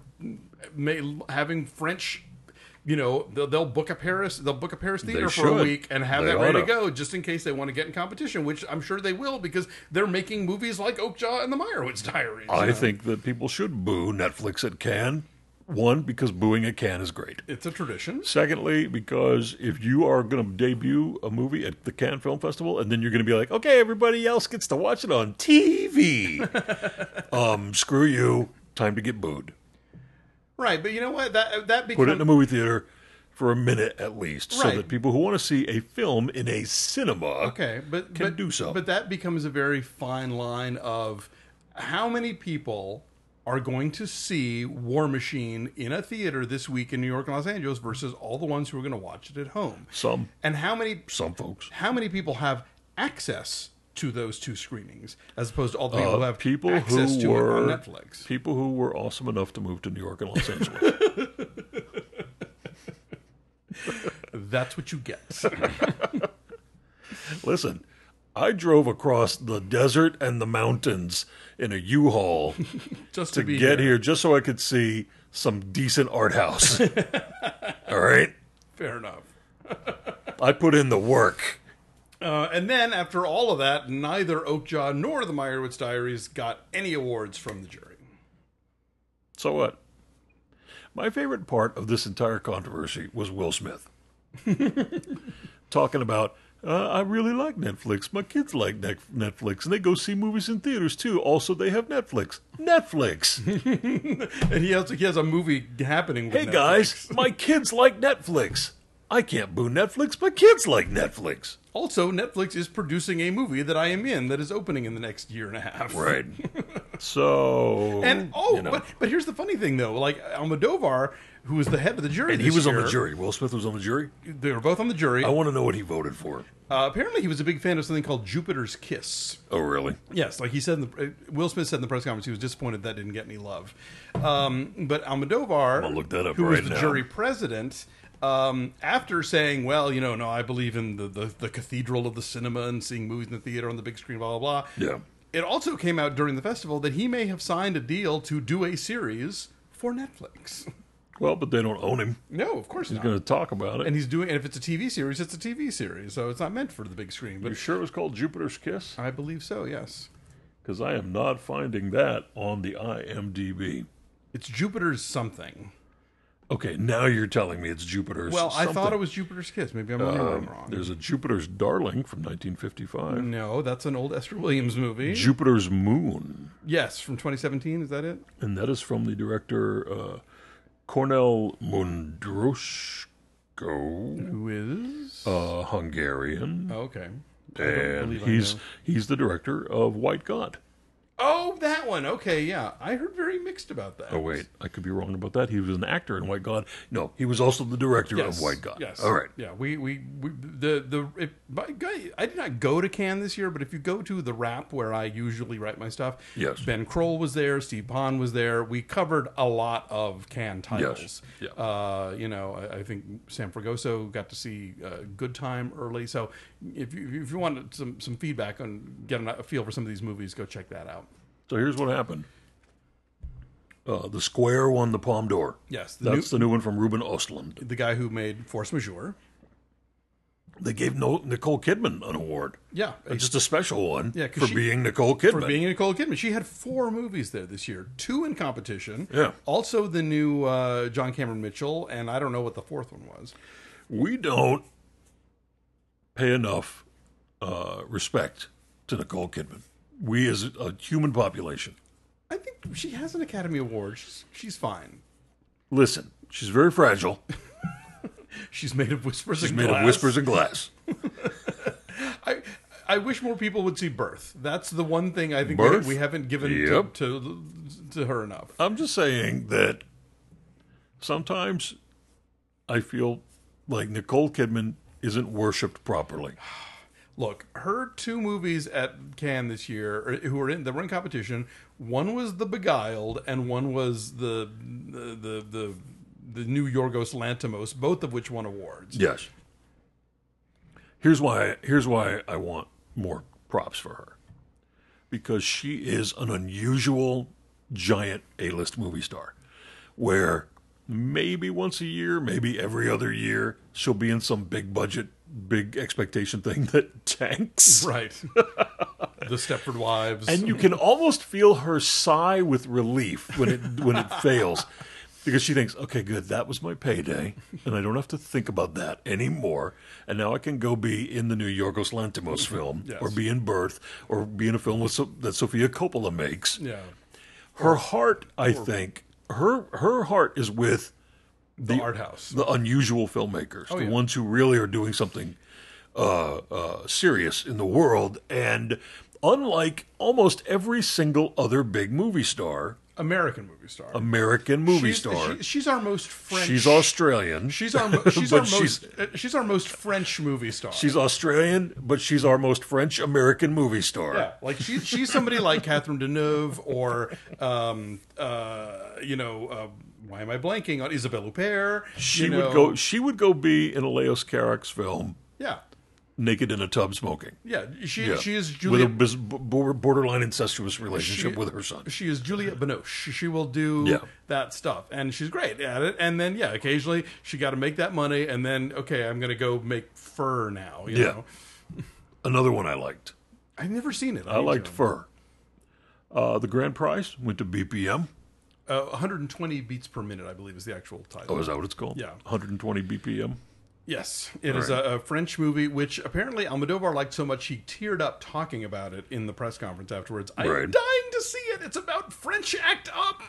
ma- having French, you know, they'll, they'll book a Paris, they'll book a Paris theater for a should. week and have They that ready to oughta. go just in case they want to get in competition, which I'm sure they will because they're making movies like Oakjaw and The Meyerowitz Diaries. you I know. think that people should boo Netflix at Cannes. One, because booing at Cannes is great. It's a tradition. Secondly, because if you are going to debut a movie at the Cannes Film Festival and then you're going to be like, okay, everybody else gets to watch it on T V, um, screw you. Time to get booed. Right, but you know what? That that Put it becomes in a movie theater for a minute at least, so Right. that people who want to see a film in a cinema okay, but can but, do so. But that becomes a very fine line of how many people are going to see War Machine in a theater this week in New York and Los Angeles versus all the ones who are going to watch it at home. Some, And how many some folks. how many people have access to those two screenings as opposed to all the people Uh, who have people access who to were it on Netflix? people who were awesome enough to move to New York and Los Angeles. That's what you get. Listen, I drove across the desert and the mountains in a U-Haul Just to to be get here. here just so I could see some decent art house. All right? Fair enough. I put in the work. Uh, and then, after all of that, neither Oakjaw nor The Meyerowitz Diaries got any awards from the jury. So what? My favorite part of this entire controversy was Will Smith. Talking about, uh, I really like Netflix. My kids like Net- Netflix, and they go see movies in theaters too. Also, they have Netflix. Netflix. And he has, he has a movie happening with Hey Netflix. guys, my kids like Netflix. I can't boo Netflix. My kids like Netflix. Also, Netflix is producing a movie that I am in that is opening in the next year and a half. Right. So And oh, you know. but but here's the funny thing though, like Almodovar, who was the head of the jury, and this he was on year, the jury. Will Smith was on the jury. They were both on the jury. I Uh, want to know what he voted for. apparently, he was a big fan of something called Jupiter's Kiss. Oh, really? Yes, like he said, in the, uh, Will Smith said in the press conference, he was disappointed that didn't get any love. Um, but Almodovar, I'll look that up who was right the now. jury president, um, after saying, "Well, you know, no, I believe in the, the the cathedral of the cinema and seeing movies in the theater on the big screen, blah blah blah." Yeah. It also came out during the festival that he may have signed a deal to do a series for Netflix. Well, but they don't own him. No, of course He's not. going to talk about it. And he's doing, and if it's a T V series, it's a T V series, so it's not meant for the big screen. you But sure it was called Jupiter's Kiss? I believe so. Yes, Because I am not finding that on the I M D B. it's Jupiter's something. Okay, now you're telling me it's Jupiter's. Well, I thought something. it was Jupiter's Kiss. Maybe I'm remembering Um, wrong. There's a Jupiter's Darling from nineteen fifty-five. No, that's an old Esther Williams movie. Jupiter's Moon, Yes, from twenty seventeen. Is that it? and that is from the director uh, Cornel Mundrushko, Who is? uh, Hungarian, Oh, okay. I don't and believe I he's know. he's the director of White God. Oh, that one. Okay, yeah. I heard very mixed about that. Oh wait, I could be wrong about that. He was an actor in White God. No, he was also the director Yes. of White God. Yes. All right. Yeah. We we, we the the if, by, guy- I did not go to Cannes this year, but if you go to the Wrap where I usually write my stuff, Yes. Ben Kroll was there, Steve Pond was there. We covered a lot of Cannes titles. Yeah. Uh, you know, I, I think Sam Fragoso got to see uh, Good Time early. So if you if you want some some feedback on getting a feel for some of these movies, go check that out. So here's what happened. Uh, the Square won the Palme d'Or. Yes, the That's new, the new one from Ruben Östlund. the guy who made Force Majeure. They gave no- Nicole Kidman an award. Yeah, Just a special one Yeah, 'cause for she- being Nicole Kidman. for being Nicole Kidman. She had four movies there this year, two in competition. Yeah. Also the new uh, John Cameron Mitchell, and I don't know what the fourth one was. We don't pay enough uh, respect to Nicole Kidman. We as a human population. I think she has an Academy Award. She's, she's fine. Listen, she's very fragile. She's made of whispers She's and made glass. of whispers and glass. I I wish more people would see Birth. That's the one thing I think Birth? we, we haven't given Yep. to, to to her enough. I'm just saying that sometimes I feel like Nicole Kidman isn't worshipped properly. Look, her two movies at Cannes this year, or, who were in that were in competition. One was The Beguiled, and one was the the the the, the new Yorgos Lanthimos, both of which won awards. Yes. Here's why here's why I want more props for her. Because she is an unusual giant A-list movie star where maybe once a year, maybe every other year, she'll be in some big budget, big expectation thing that tanks. Right. The Stepford Wives. And you can almost feel her sigh with relief when it when it fails. Because she thinks, okay, good, that was my payday, and I don't have to think about that anymore. And now I can go be in the new Yorgos Lanthimos film, Yes. or be in Birth, or be in a film with so, that Sofia Coppola makes. yeah. Her heart, I think, her her heart is with The, art house. the unusual filmmakers, the Oh, yeah. ones who really are doing something uh, uh, serious in the world. And unlike almost every single other big movie star, American movie star. American movie she's, star, she- she's our most French. she's Australian. She's our. mo- She's our but most. she's uh, she's our most French movie star. she's Australian, but she's our most French American movie star. Yeah, like she, she's somebody like Catherine Deneuve or, um, uh, you know, uh, why am I blanking on Isabelle Huppert? She you would know. go. She would go be in a Leos Carax film, Yeah, naked in a tub smoking. yeah. She Yeah. she is with a Juliette. bis- border- borderline incestuous relationship She- with her son. She is Juliette Binoche. She will do Yeah. that stuff, and she's great at it. And then, yeah, occasionally she got to make that money, and then, okay, I'm going to go make Fur now. You Yeah. know? Another one I liked. I've never seen it. I need liked to. Fur. Uh, the grand prize went to B P M. Uh, one hundred twenty beats per minute, I believe, is the actual title. Oh, is that what it's called? Yeah. one hundred twenty B P M. Yes, it is right. a, a French movie, which apparently Almodovar liked so much he teared up talking about it in the press conference afterwards. I'm Right. dying to see it. It's about French act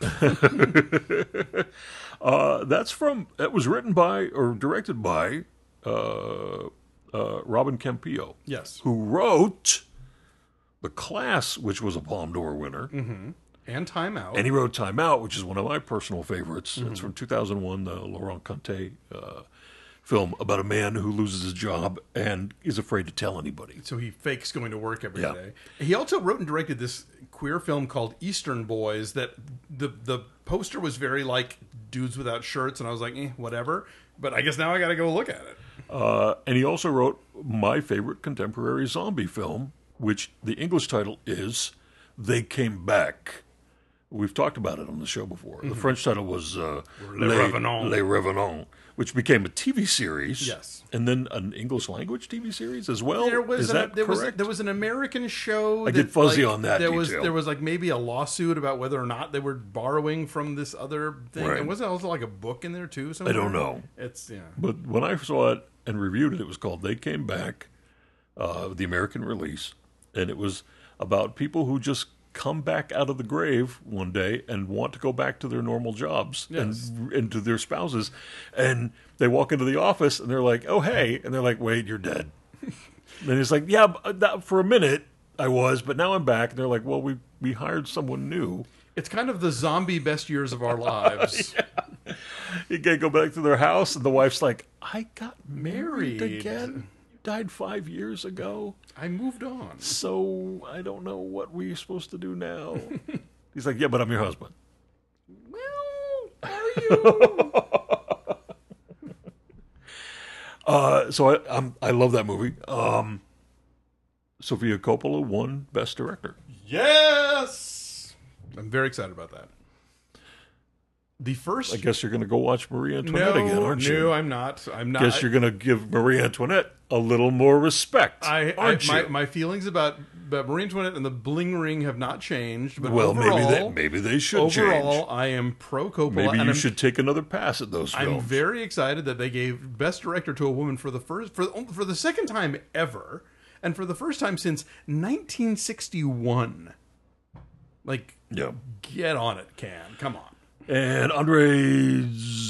up. Uh, that's from. That was written by or directed by uh, uh, Robin Campillo, Yes. who wrote The Class, which was a Palme d'Or winner, Mm-hmm. And Time Out. And he wrote Time Out, which is one of my personal favorites. Mm-hmm. It's from two thousand one, the Laurent Conte uh, film about a man who loses his job and is afraid to tell anybody. So he fakes going to work every Yeah. day. He also wrote and directed this queer film called Eastern Boys that the the poster was very like dudes without shirts, and I was like, eh, whatever. But I guess now I got to go look at it. Uh, and he also wrote my favorite contemporary zombie film, which the English title is They Came Back. We've talked about it on the show before. Mm-hmm. The French title was uh, Les Revenants. Les Revenants, which became a T V series. Yes. And then an English language T V series as well. There was is an, that there correct? was there was an American show. I that, get fuzzy like, on that There detail. was there was like maybe a lawsuit about whether or not they were borrowing from this other thing. Right. And was there also like a book in there too? Somewhere? I don't know. It's yeah. But when I saw it and reviewed it, it was called They Came Back, uh, the American release. And it was about people who just come back out of the grave one day and want to go back to their normal jobs Yes. and, and to their spouses. And they walk into the office and they're like, oh, hey. And they're like, wait, you're dead. And he's like, yeah, but that, for a minute I was, but now I'm back. And they're like, well, we, we hired someone new. It's kind of the zombie best years of our lives. Yeah. You can't go back to their house. And the wife's like, I got married, Married. again. You died five years ago. I moved on. So I don't know what we're supposed to do now. He's like, yeah, but I'm your husband. Well, are you? uh, so I I'm, I love that movie. Um, Sofia Coppola won Best Director. Yes! I'm very excited about that. The first... I guess you're going to go watch Marie Antoinette no, again, aren't you? No, I'm not. I'm not. Guess you're going to give Marie Antoinette a little more respect, I, I, aren't my, you? my feelings about, about Marie Antoinette and the bling ring have not changed. But well, overall, maybe they maybe they should overall, change. I am pro Coppola. Maybe and you I'm, should take another pass at those films. I'm very excited that they gave Best Director to a woman for the first for for the second time ever, and for the first time since nineteen sixty-one. Like, yeah. get on it, Can. Come on. And Andre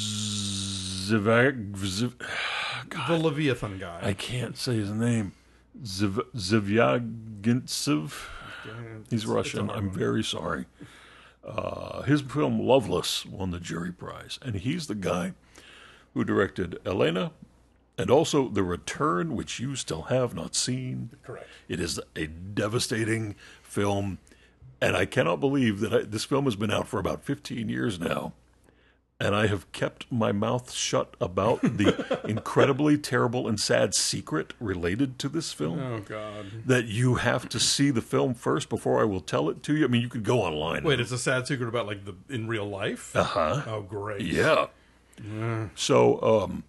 Zivag, Ziv, The Leviathan guy. I can't say his name. Ziv, Zivyagintsev. He's Russian. I'm one. very sorry. Uh, his film Loveless won the jury prize, and he's the guy who directed Elena and also The Return, which you still have not seen. Correct. It is a devastating film. And I cannot believe that I, this film has been out for about fifteen years now, and I have kept my mouth shut about the incredibly terrible and sad secret related to this film. Oh, God. That you have to see the film first before I will tell it to you. I mean, you could go online. Wait, it's a sad secret about, like, the in real life? Uh-huh. Oh, great. Yeah. Yeah. So, um...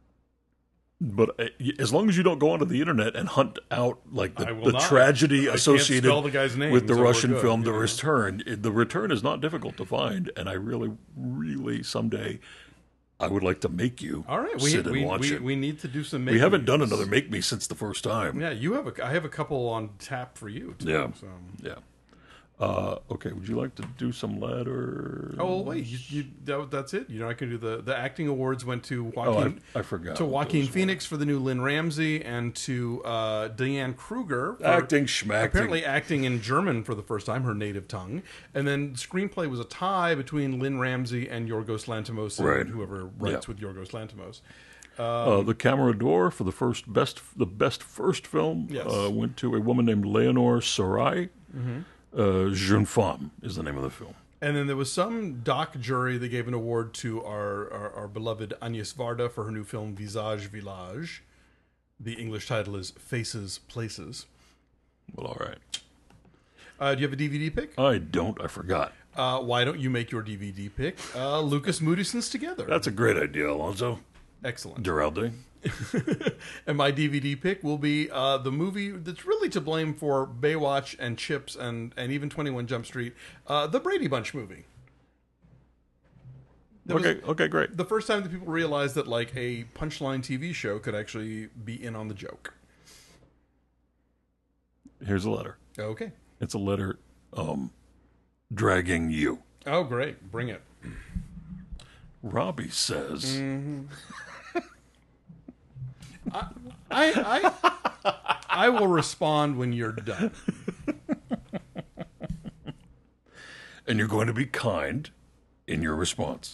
But uh, as long as you don't go onto the internet and hunt out like the, I will the not. tragedy I can't associated spell the guy's name, with the so we're Russian good, film you The know? Return, it- The Return is not difficult to find, and I really, really someday I would like to make you All right, we sit and we, watch we, it. we need to do some. We haven't done make-me's. another Make Me since the first time. Yeah, you have a. I have a couple on tap for you. Too, Yeah. So. Yeah. Uh, okay, would you like to do some letters? Oh well, wait. You, you that, that's it. You're not going to do the the acting awards went to Oh, Joaquin. I, I forgot. to what Joaquin those Phoenix for the new Lynn Ramsey, and to uh, Diane Kruger for were. Acting, schmacting. apparently acting in German for the first time, her native tongue. And then screenplay was a tie between Lynn Ramsey and Yorgos Lanthimos, and Right. whoever writes Yeah. with Yorgos Lanthimos. Uh, the Camera d'Or for the first best, the best first film Yes. uh, went to a woman named Leonore Sarai. Mm-hmm. Uh, Jeune Femme is the name of the film. And then there was some doc jury that gave an award to our, our, our beloved Agnes Varda for her new film Visage Village. The English title is Faces Places. Well, all right. Uh, do you have a D V D pick? I don't. I forgot. Uh, why don't you make your D V D pick? Uh, Lucas Moodyson's Together. That's a great idea, Alonso. Excellent. Duralde. And my D V D pick will be uh, the movie that's really to blame for Baywatch and Chips and, and even twenty-one Jump Street, uh, the Brady Bunch movie. That was Okay. Okay. Great. the first time that people realized that like a Punchline T V show could actually be in on the joke. Here's a letter. Okay. It's a letter, um, dragging you. Oh, great. Bring it. Robbie says. I, I, I will respond when you're done. and you're going to be kind in your response.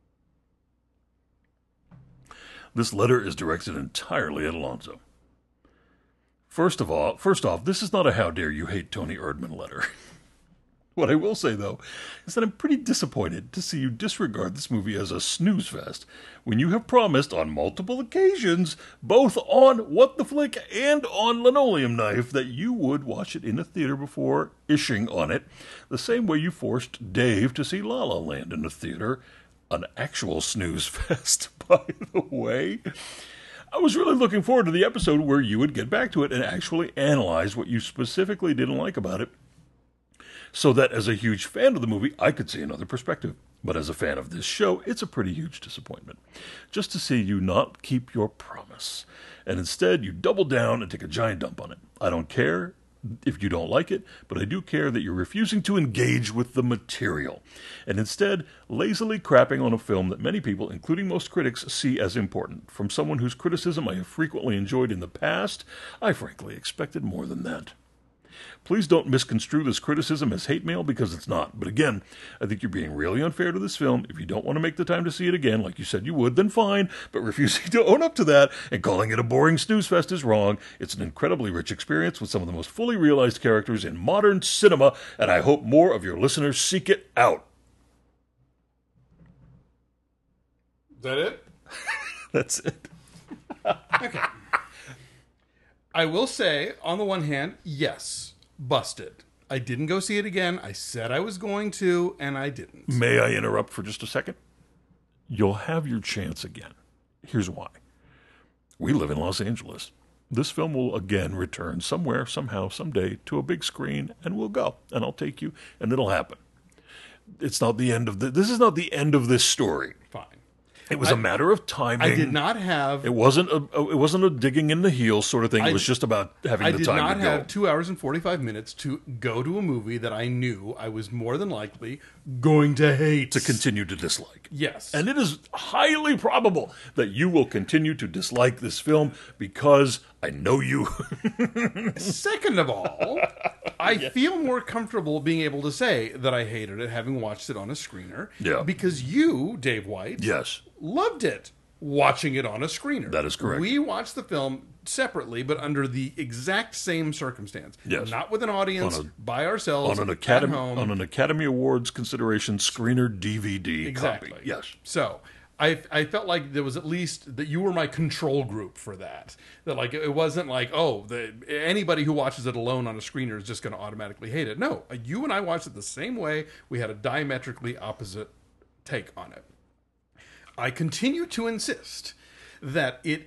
This letter is directed entirely at Alonzo. First of all, first off, this is not a how dare you hate Tony Erdmann letter. What I will say, though, is that I'm pretty disappointed to see you disregard this movie as a snooze fest when you have promised on multiple occasions, both on What the Flick and on Linoleum Knife, that you would watch it in a theater before ishing on it, the same way you forced Dave to see La La Land in a theater, an actual snooze fest, by the way. I was really looking forward to the episode where you would get back to it and actually analyze what you specifically didn't like about it, so that as a huge fan of the movie, I could see another perspective. But as a fan of this show, it's a pretty huge disappointment. Just to see you not keep your promise, and instead you double down and take a giant dump on it. I don't care if you don't like it, but I do care that you're refusing to engage with the material, and instead lazily crapping on a film that many people, including most critics, see as important. From someone whose criticism I have frequently enjoyed in the past, I frankly expected more than that. Please don't misconstrue this criticism as hate mail, because it's not. But again, I think you're being really unfair to this film. If you don't want to make the time to see it again, like you said you would, then fine. But refusing to own up to that and calling it a boring snooze fest is wrong. It's an incredibly rich experience with some of the most fully realized characters in modern cinema, and I hope more of your listeners seek it out. Is that it? That's it. Okay. I will say, on the one hand, yes, busted. I didn't go see it again. I said I was going to, and I didn't. May I interrupt for just a second? You'll have your chance again. Here's why. We live in Los Angeles. This film will again return somewhere, somehow, someday to a big screen, and we'll go, and I'll take you, and it'll happen. It's not the end of the, this is not the end of this story. Fine. It was I, a matter of timing. I did not have... It wasn't a, it wasn't a digging in the heels sort of thing. I, it was just about having I the time to go. I did not have two hours and forty-five minutes to go to a movie that I knew I was more than likely going to hate. To continue to dislike. Yes. And it is highly probable that you will continue to dislike this film because I know you. Second of all, I yeah. feel more comfortable being able to say that I hated it having watched it on a screener. Yeah. Because you, Dave White, yes, loved it watching it on a screener. That is correct. We watched the film separately, but under the exact same circumstance. Yes. Not with an audience, on a, by ourselves, on an Academy, at home. On an Academy Awards consideration screener D V D exactly. copy. Yes. So I I felt like there was at least that you were my control group for that. That like it wasn't like, oh, the, anybody who watches it alone on a screener is just going to automatically hate it. No, you and I watched it the same way. We had a diametrically opposite take on it. I continue to insist that it...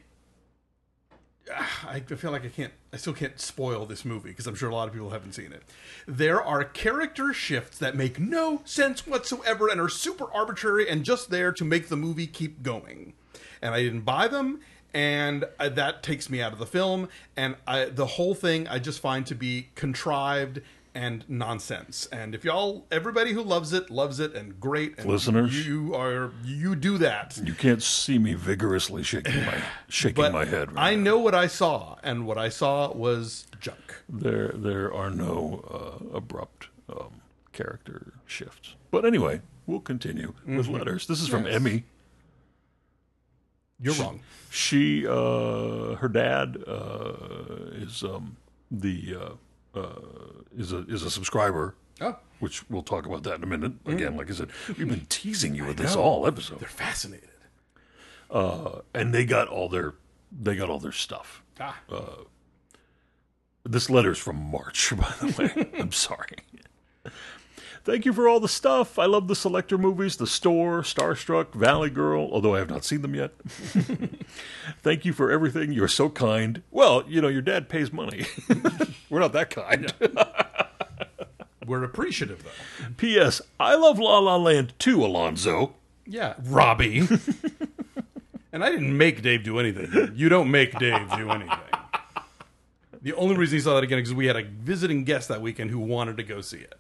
I feel like I can't... I still can't spoil this movie because I'm sure a lot of people haven't seen it. There are character shifts that make no sense whatsoever and are super arbitrary and just there to make the movie keep going. And I didn't buy them, and I, that takes me out of the film. And I, the whole thing I just find to be contrived and nonsense. And if y'all, everybody who loves it, loves it, and great. And listeners, you are, you do that. You can't see me vigorously shaking my shaking but my head. Right I now. know what I saw, and what I saw was junk. There, there are no uh, abrupt um, character shifts. But anyway, we'll continue mm-hmm. with letters. This is from yes. Emmy. You're she, wrong. She, uh, her dad uh, is um, the. Uh, Uh, is a is a subscriber, oh. which we'll talk about that in a minute. Again, mm. like I said, we've been teasing you with this know. all episode. They're fascinated, uh, and they got all their they got all their stuff. Ah. Uh, this letter's from March, by the way. I'm sorry. Thank you for all the stuff. I love the Selector movies, The Store, Starstruck, Valley Girl, although I have not seen them yet. Thank you for everything. You're so kind. Well, you know, your dad pays money. We're not that kind. Yeah. We're appreciative, though. P S. I love La La Land too, Alonzo. Yeah, Robbie. And I didn't make Dave do anything. You don't make Dave do anything. The only reason he saw that again is because we had a visiting guest that weekend who wanted to go see it.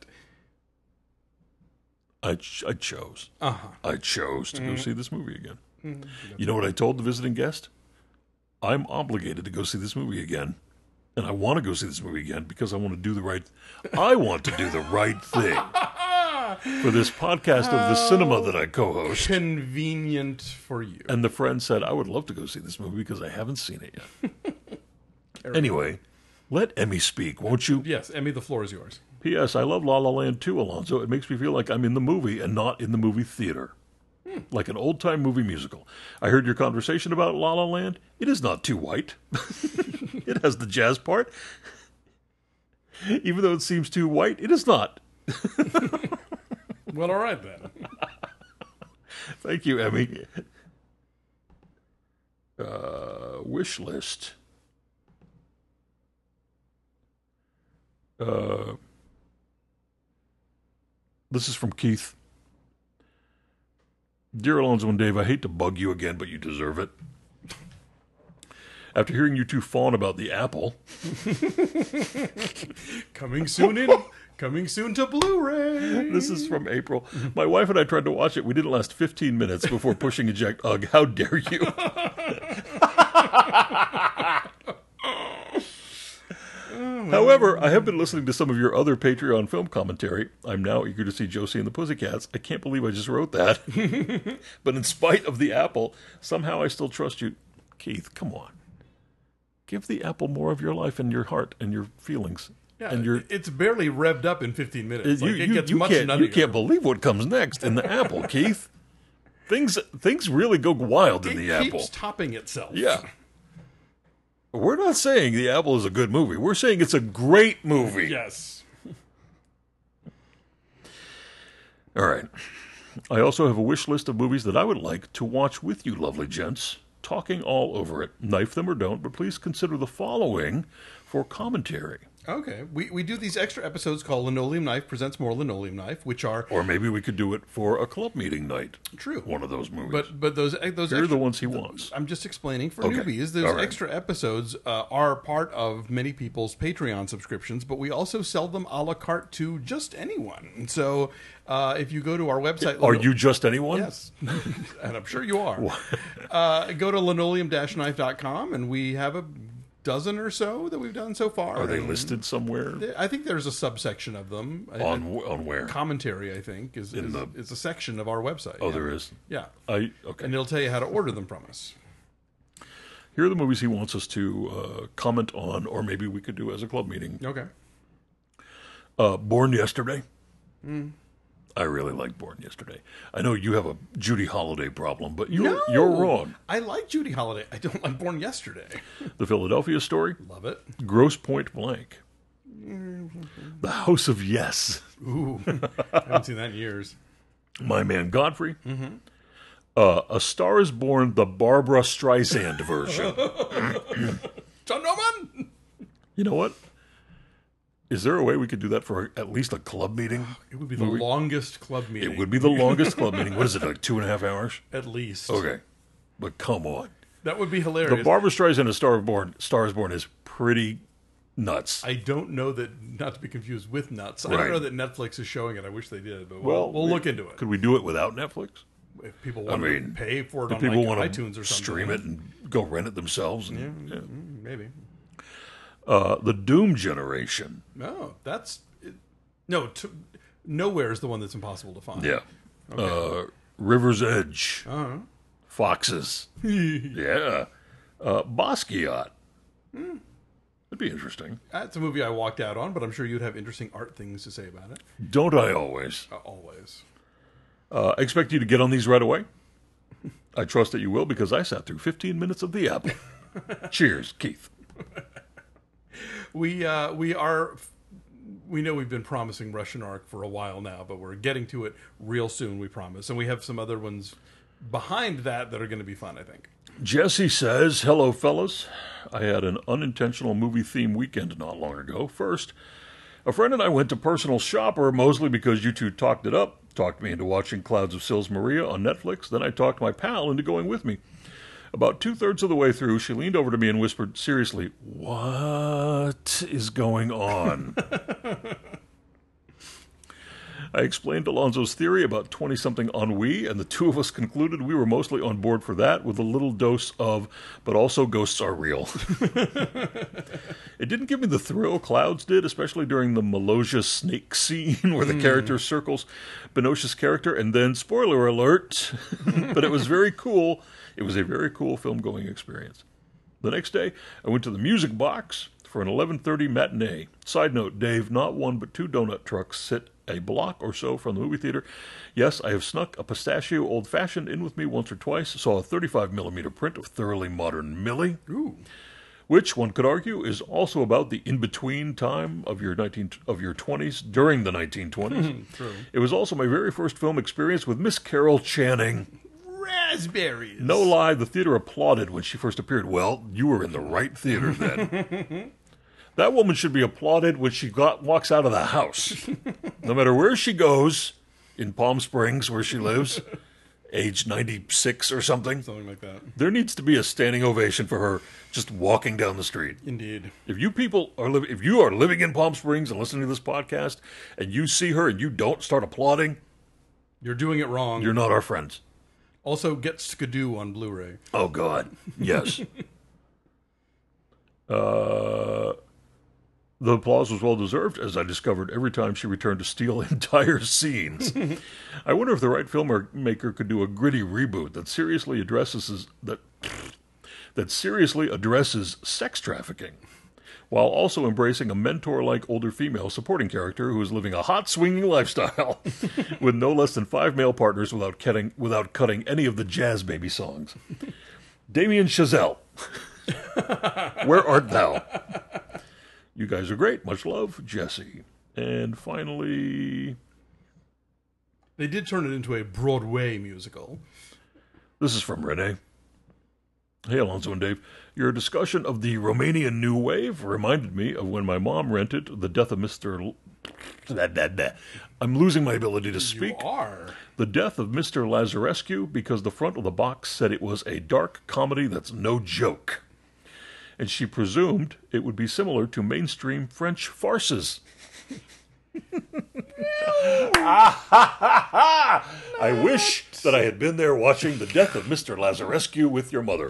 I, ch- I chose. Uh-huh. I chose to mm. go see this movie again. Mm. You know what I told the visiting guest? I'm obligated to go see this movie again. And I want to go see this movie again because I want to do the right... I want to do the right thing. for this podcast of the cinema that I co-host. Convenient for you. And the friend said, I would love to go see this movie because I haven't seen it yet. Anyway, let Emmy speak, won't you? Yes, Emmy, the floor is yours. P S. I love La La Land too, Alonzo. It makes me feel like I'm in the movie and not in the movie theater. Hmm. Like an old-time movie musical. I heard your conversation about La La Land. It is not too white. It has the jazz part. Even though it seems too white, it is not. Well, all right then. Thank you, Emmy. Uh, wish list. Uh, this is from Keith. Dear Alonzo and Dave, I hate to bug you again, but you deserve it. After hearing you two fawn about the Apple. Coming soon in. Coming soon to Blu-ray. This is from April. My wife and I tried to watch it. We didn't last fifteen minutes before pushing eject. Ugh, how dare you? However, I have been listening to some of your other Patreon film commentary. I'm now eager to see Josie and the Pussycats. I can't believe I just wrote that. But in spite of the Apple, somehow I still trust you. Keith, come on. Give the Apple more of your life and your heart and your feelings. Yeah, and your, it's barely revved up in fifteen minutes. You, like, it you, gets you much can't, nuttier. You can't believe what comes next in the Apple, Keith. Things things really go wild in it the keeps Apple. topping itself. Yeah. We're not saying the Apple is a good movie. We're saying it's a great movie. Yes. All right. I also have a wish list of movies that I would like to watch with you, lovely gents. Talking all over it. Knife them or don't, but please consider the following for commentary. Okay. We we do these extra episodes called Linoleum Knife Presents More Linoleum Knife, which are... Or maybe we could do it for a club meeting night. True. One of those movies. But but those those Here are extra, the ones he wants. I'm just explaining for Okay. newbies. Those All right. extra episodes uh, are part of many people's Patreon subscriptions, but we also sell them a la carte to just anyone. So uh, if you go to our website... Are lino- you just anyone? Yes. And I'm sure you are. uh, go to linoleum dash knife dot com, and we have a dozen or so that we've done so far. Are they And listed somewhere? I think there's a subsection of them. On on where? Commentary, I think, is In is, the- is a section of our website. Oh, yeah. there is. Yeah. I okay. And it'll tell you how to order them from us. Here are the movies he wants us to uh, comment on, or maybe we could do as a club meeting. Okay. Uh, Born Yesterday. Mm. I really like Born Yesterday. I know you have a Judy Holliday problem, but you're No! you're wrong. I like Judy Holliday. I don't like Born Yesterday. The Philadelphia Story, Love it. Grosse Point Blank, The House of Yes, Ooh. I haven't seen that in years. My Man Godfrey, uh, A Star Is Born, the Barbara Streisand version. John Norman! You know what? Is there a way we could do that for at least a club meeting? It would be the longest club meeting. It would be the longest club meeting. What is it, like two and a half hours? At least. Okay. But come on. That would be hilarious. The Barbara Streisand A Star is Born, Star is Born is pretty nuts. I don't know that, not to be confused with Nuts. I Right. don't know that Netflix is showing it. I wish they did, but we'll, we'll we- look into it. Could we do it without Netflix? If people want I mean, to pay for it Do on people like want to iTunes or something. stream it and go rent it themselves? And, yeah. Mm, maybe. Uh, the Doom Generation. No, that's... It, no, to, Nowhere is the one that's impossible to find. Yeah. Uh, River's Edge. Uh-huh. Foxes. Yeah. Uh, Basquiat. Hmm. That'd be interesting. That's a movie I walked out on, but I'm sure you'd have interesting art things to say about it. Don't I always? Uh, always. Uh, I expect you to get on these right away. I trust that you will because I sat through fifteen minutes of the Apple. Cheers, Keith. We uh, we are... We know we've been promising Russian Ark for a while now, but we're getting to it real soon, we promise. And we have some other ones behind that that are going to be fun, I think. Jesse says, hello, fellas. I had an unintentional movie theme weekend not long ago. First, a friend and I went to Personal Shopper, mostly because you two talked it up, talked me into watching Clouds of Sils Maria on Netflix. Then I talked my pal into going with me. About two-thirds of the way through, she leaned over to me and whispered, seriously, what is going on? I explained Alonzo's theory about twenty-something ennui, and the two of us concluded we were mostly on board for that, with a little dose of, but also ghosts are real. It It didn't give me the thrill Clouds did, especially during the Malosia snake scene where the mm. character circles Benosia's character, and then, spoiler alert, but it was very cool. It was a very cool film-going experience. The next day, I went to the Music Box for an eleven thirty matinee. Side note, Dave, not one but two donut trucks sit a block or so from the movie theater. Yes, I have snuck a pistachio old-fashioned in with me once or twice, saw a thirty-five millimeter print of thoroughly modern Millie, Ooh. which one could argue is also about the in-between time of your nineteen of your twenties during the nineteen twenties. True. It was also my very first film experience with Miss Carol Channing. Raspberries. No lie, the theater applauded when she first appeared. Well, you were in the right theater then. That woman should be applauded when she got, walks out of the house. No matter where she goes, in Palm Springs, where she lives, age ninety-six or something. Something like that. There needs to be a standing ovation for her just walking down the street. Indeed. If you people are living, if you are living in Palm Springs and listening to this podcast, and you see her and you don't start applauding, you're doing it wrong. You're not our friends. Also, get Skidoo on Blu-ray. Oh, God. Yes. uh... The applause was well-deserved, as I discovered every time she returned to steal entire scenes. I wonder if the right filmmaker could do a gritty reboot that seriously addresses that that seriously addresses sex trafficking, while also embracing a mentor-like older female supporting character who is living a hot swinging lifestyle with no less than five male partners without cutting without cutting any of the jazz baby songs. Damien Chazelle, where art thou? You guys are great. Much love, Jesse. And finally... They did turn it into a Broadway musical. This is from Renee. Hey, Alonzo and Dave. Your discussion of the Romanian New Wave reminded me of when my mom rented The Death of Mister L- I'm losing my ability to speak. You are. The Death of Mister Lazarescu, because the front of the box said it was a dark comedy that's no joke. And she presumed it would be similar to mainstream French farces. I wish that I had been there watching The Death of Mister Lazarescu with your mother.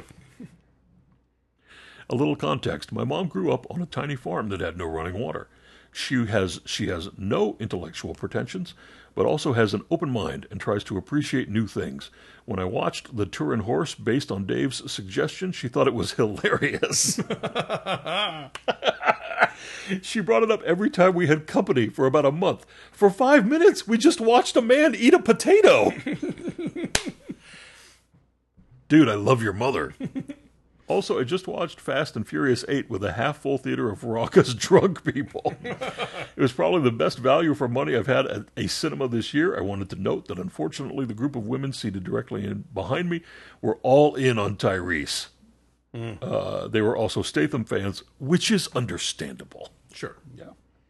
A little context. My mom grew up on a tiny farm that had no running water. She has she has no intellectual pretensions, but also has an open mind and tries to appreciate new things. When I watched The Turin Horse based on Dave's suggestion, she thought it was hilarious. She brought it up every time we had company for about a month. For five minutes, we just watched a man eat a potato. Dude, I love your mother. Also, I just watched Fast and Furious eight with a half-full theater of raucous drunk people. It was probably the best value for money I've had at a cinema this year. I wanted to note that, unfortunately, the group of women seated directly in behind me were all in on Tyrese. Mm. Uh, they were also Statham fans, which is understandable. Sure, yeah.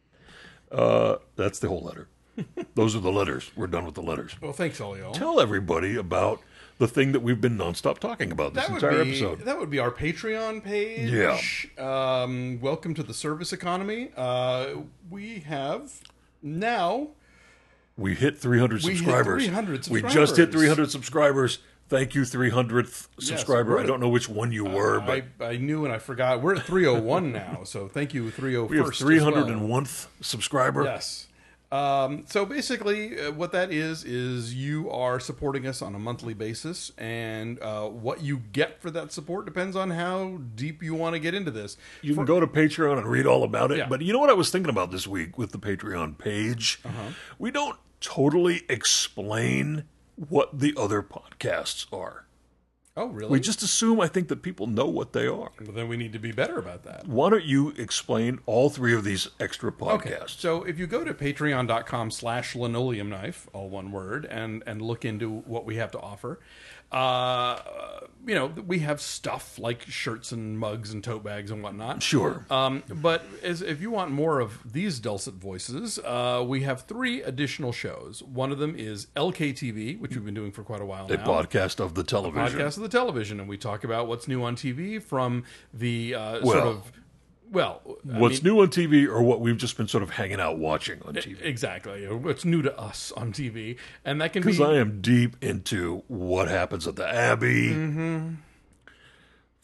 Uh, that's the whole letter. Those are the letters. We're done with the letters. Well, thanks, all y'all. Tell everybody about the thing that we've been nonstop talking about this that entire be, episode. That would be our Patreon page. Yeah. Um, welcome to the service economy. Uh, we have now... We hit three hundred we subscribers. Hit three hundred subscribers. We just hit three hundred subscribers. Thank you, three hundredth subscriber. Yes, I don't know which one you were, uh, but... I, I knew and I forgot. We're at three oh one now, so thank you, three oh one. We have three hundred one th subscriber. Yes. Um, so basically, uh, what that is, is you are supporting us on a monthly basis, and uh, what you get for that support depends on how deep you want to get into this. You for can go to Patreon and read all about it, Yeah. but you know what I was thinking about this week with the Patreon page? Uh-huh. We don't totally explain what the other podcasts are. Oh, really? We just assume, I think, that people know what they are. Well, then we need to be better about that. Why don't you explain all three of these extra podcasts? Okay, so if you go to patreon.com slash linoleum knife, all one word, and, and look into what we have to offer, uh, you know, we have stuff like shirts and mugs and tote bags and whatnot. Sure. Um, but as, if you want more of these dulcet voices, uh, we have three additional shows. One of them is L K T V, which we've been doing for quite a while A now. podcast of the television. Podcast of the television, and we talk about what's new on T V from the uh, Well, sort of well, I What's mean, new on T V or what we've just been sort of hanging out watching on T V. exactly, or what's new to us on T V, and that can be Because I am deep into what happens at the Abbey. Mm-hmm.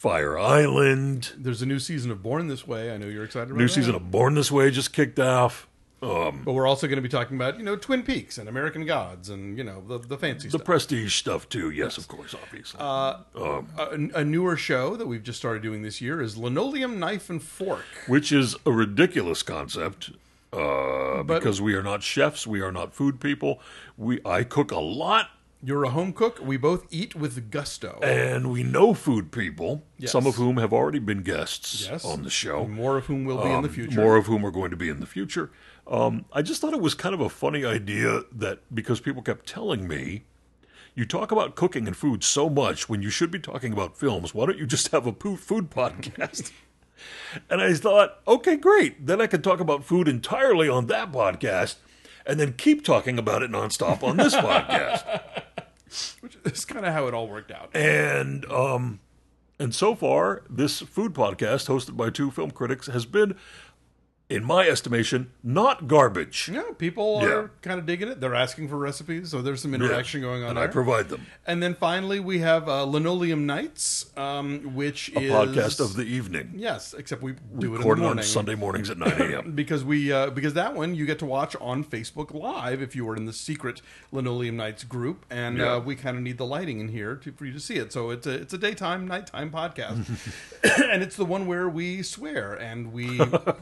Fire Island. There's a new season of Born This Way. I know you're excited about New that. season of Born This Way just kicked off. Um, But we're also going to be talking about, you know, Twin Peaks and American Gods and, you know, the, the fancy the stuff. Prestige stuff, too. Yes, of course, obviously. Uh, um, a, a newer show that we've just started doing this year is Linoleum Knife and Fork. which is a ridiculous concept. Uh, But- because we are not chefs, we are not food people. We I cook a lot, You're a home cook. We both eat with gusto. and we know food people. Yes. Some of whom have already been guests Yes. on the show. More of whom will be in the future. More of whom are going to be in the future. Um, I just thought it was kind of a funny idea that because people kept telling me, you talk about cooking and food so much when you should be talking about films. Why don't you just have a po- food podcast? And I thought, okay, great. Then I can talk about food entirely on that podcast and then keep talking about it nonstop on this podcast. Which is kind of how it all worked out. And um, and so far, this food podcast, hosted by two film critics, has been, in my estimation, not garbage. Yeah, people Yeah. are kind of digging it. They're asking for recipes, so there's some interaction Yeah. going on And there. I provide them. And then finally, we have uh, Linoleum Nights, um, which A is podcast of the evening. yes, except we do it in the Recorded morning on Sunday mornings at nine a.m. because we uh, because that one you get to watch on Facebook Live if you were in the secret Linoleum Nights group, and Yeah. uh, we kind of need the lighting in here to, for you to see it. So it's a it's a daytime, nighttime podcast, and it's the one where we swear and we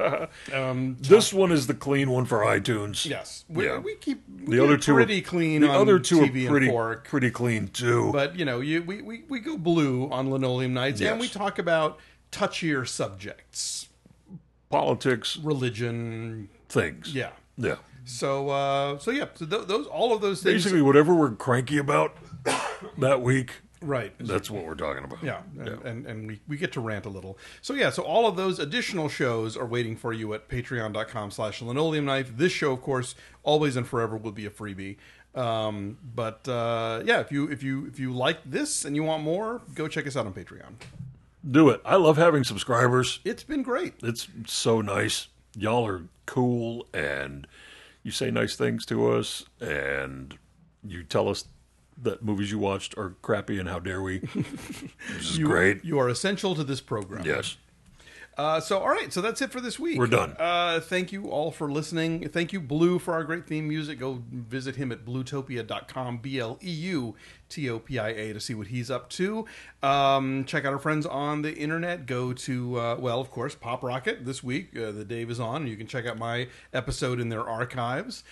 um, This one is the clean one for iTunes. yes we, Yeah. we keep we The keep other it two pretty are, clean. The on other two T V are pretty and Fork. pretty clean too. But you know, you, we, we we go blue on Linoleum Nights, Yes. and we talk about touchier subjects, Politics, religion. things. Yeah. Yeah. So uh, so yeah. So th- those all of those things. Basically, whatever we're cranky about that week, Right. that's what we're talking about. Yeah, and, and, and we, we get to rant a little. So yeah, so all of those additional shows are waiting for you at patreon.com slash linoleum knife. This show, of course, always and forever will be a freebie. Um, but uh, yeah, if you if you if you like this and you want more, go check us out on Patreon. Do it. I love having subscribers. It's been great. It's so nice. Y'all are cool, and you say nice things to us, and you tell us that movies you watched are crappy, and how dare we? This is You, great. You are essential to this program. Yes. Uh, so, all right. So that's it for this week. We're done. Uh, thank you all for listening. Thank you, Blue, for our great theme music. Go visit him at bluetopia dot com, B L E U T O P I A, to see what he's up to. Um, check out our friends on the internet. Go to, uh, well, of course, Pop Rocket this week. Uh, the Dave is on, and you can check out my episode in their archives.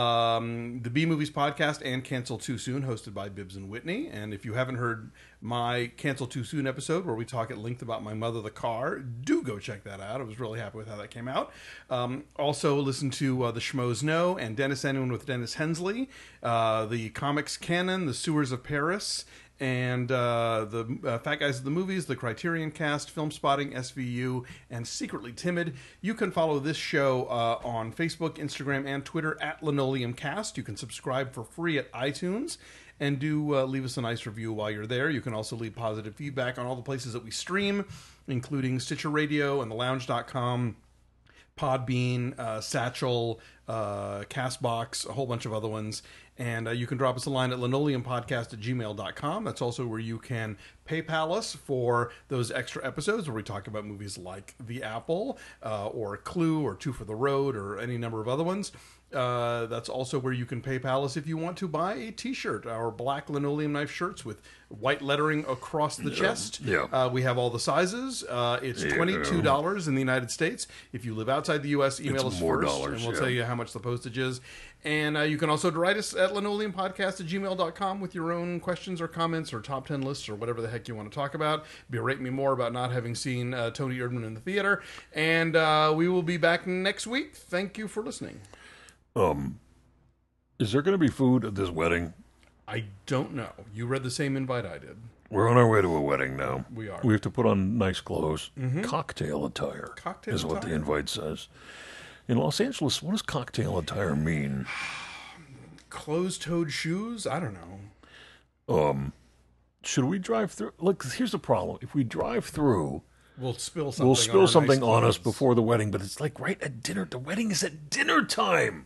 Um, the B Movies Podcast and Cancel Too Soon, hosted by Bibbs and Whitney. And if you haven't heard my Cancel Too Soon episode, where we talk at length about my mother, the car, do go check that out. I was really happy with how that came out. Um, also, listen to uh, The Schmoes Know and Dennis Anyone with Dennis Hensley, uh, the Comics Canon, The Sewers of Paris, and uh, the uh, Fat Guys of the Movies, the Criterion Cast, Film Spotting, S V U, and Secretly Timid. You can follow this show uh, on Facebook, Instagram, and Twitter at Linoleum Cast. You can subscribe for free at iTunes. And do uh, leave us a nice review while you're there. You can also leave positive feedback on all the places that we stream, including Stitcher Radio and the lounge dot com, Podbean, uh, Satchel, uh, Castbox, a whole bunch of other ones. And uh, you can drop us a line at linoleumpodcast at gmail dot com. That's also where you can PayPal us for those extra episodes where we talk about movies like The Apple uh, or Clue or Two for the Road or any number of other ones. Uh, that's also where you can PayPal us if you want to buy a T-shirt, our black linoleum knife shirts with white lettering across the chest. yeah. Uh, we have all the sizes. Uh, it's Yeah. twenty-two dollars in the United States. If you live outside the U S, email It's us more first, dollars, and we'll yeah. tell you how much the postage is. And uh, you can also write us at linoleumpodcast at gmail dot com with your own questions or comments or top ten lists or whatever the heck you want to talk about. Berate me more about not having seen uh, Tony Erdmann in the theater. And uh, we will be back next week. Thank you for listening. Um, is there going to be food at this wedding? I don't know. You read the same invite I did. We're on our way to a wedding now. We are. We have to put on nice clothes. Cocktail attire. Cocktail is what the attire. invite says. In Los Angeles, what does cocktail attire mean? Closed-toed shoes? I don't know. Um, should we drive through? Look, here's the problem. If we drive through, We'll spill something. we'll on spill our something nice on us clothes. before the wedding, but it's like right at dinner. The wedding is at dinner time.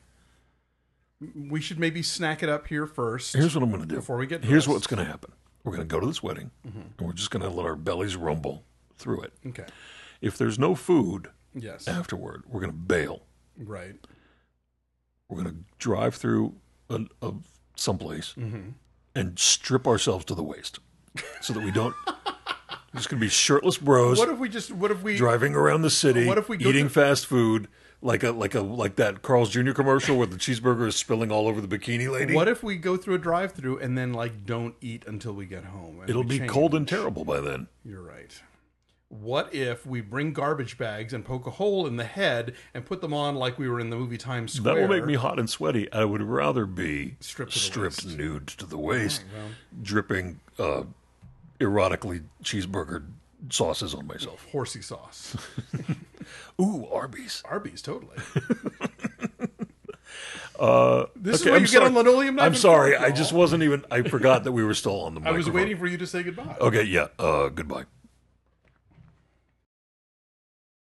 We should maybe snack it up here first. Here's what I'm going to do. Before we get Here's dressed. what's going to happen. We're going to go to this wedding, and we're just going to let our bellies rumble through it. Okay. If there's no food Yes. afterward, we're going to bail. Right. We're going to drive through a, a someplace Mm-hmm. and strip ourselves to the waist so that we don't. We're just going to be shirtless bros What if we just? What if we? driving around the city, What if we go eating to- fast food like a like a like that Carl's Junior commercial where the cheeseburger is spilling all over the bikini lady? What if we go through a drive-through and then like don't eat until we get home? and It'll we be change? cold and terrible by then. You're right. What if we bring garbage bags and poke a hole in the head and put them on like we were in the movie Times Square? That will make me hot and sweaty. I would rather be Stripped to the stripped waist. nude to the waist, well. dripping uh, erotically cheeseburger sauces on myself. Horsey sauce. Ooh, Arby's. Arby's, totally. Uh, This is okay, what I'm you sorry. get on linoleum knife I'm and sorry. fork, I y'all. just wasn't even. I forgot that we were still on the I microphone. was waiting for you to say goodbye. Okay, yeah. Uh, goodbye.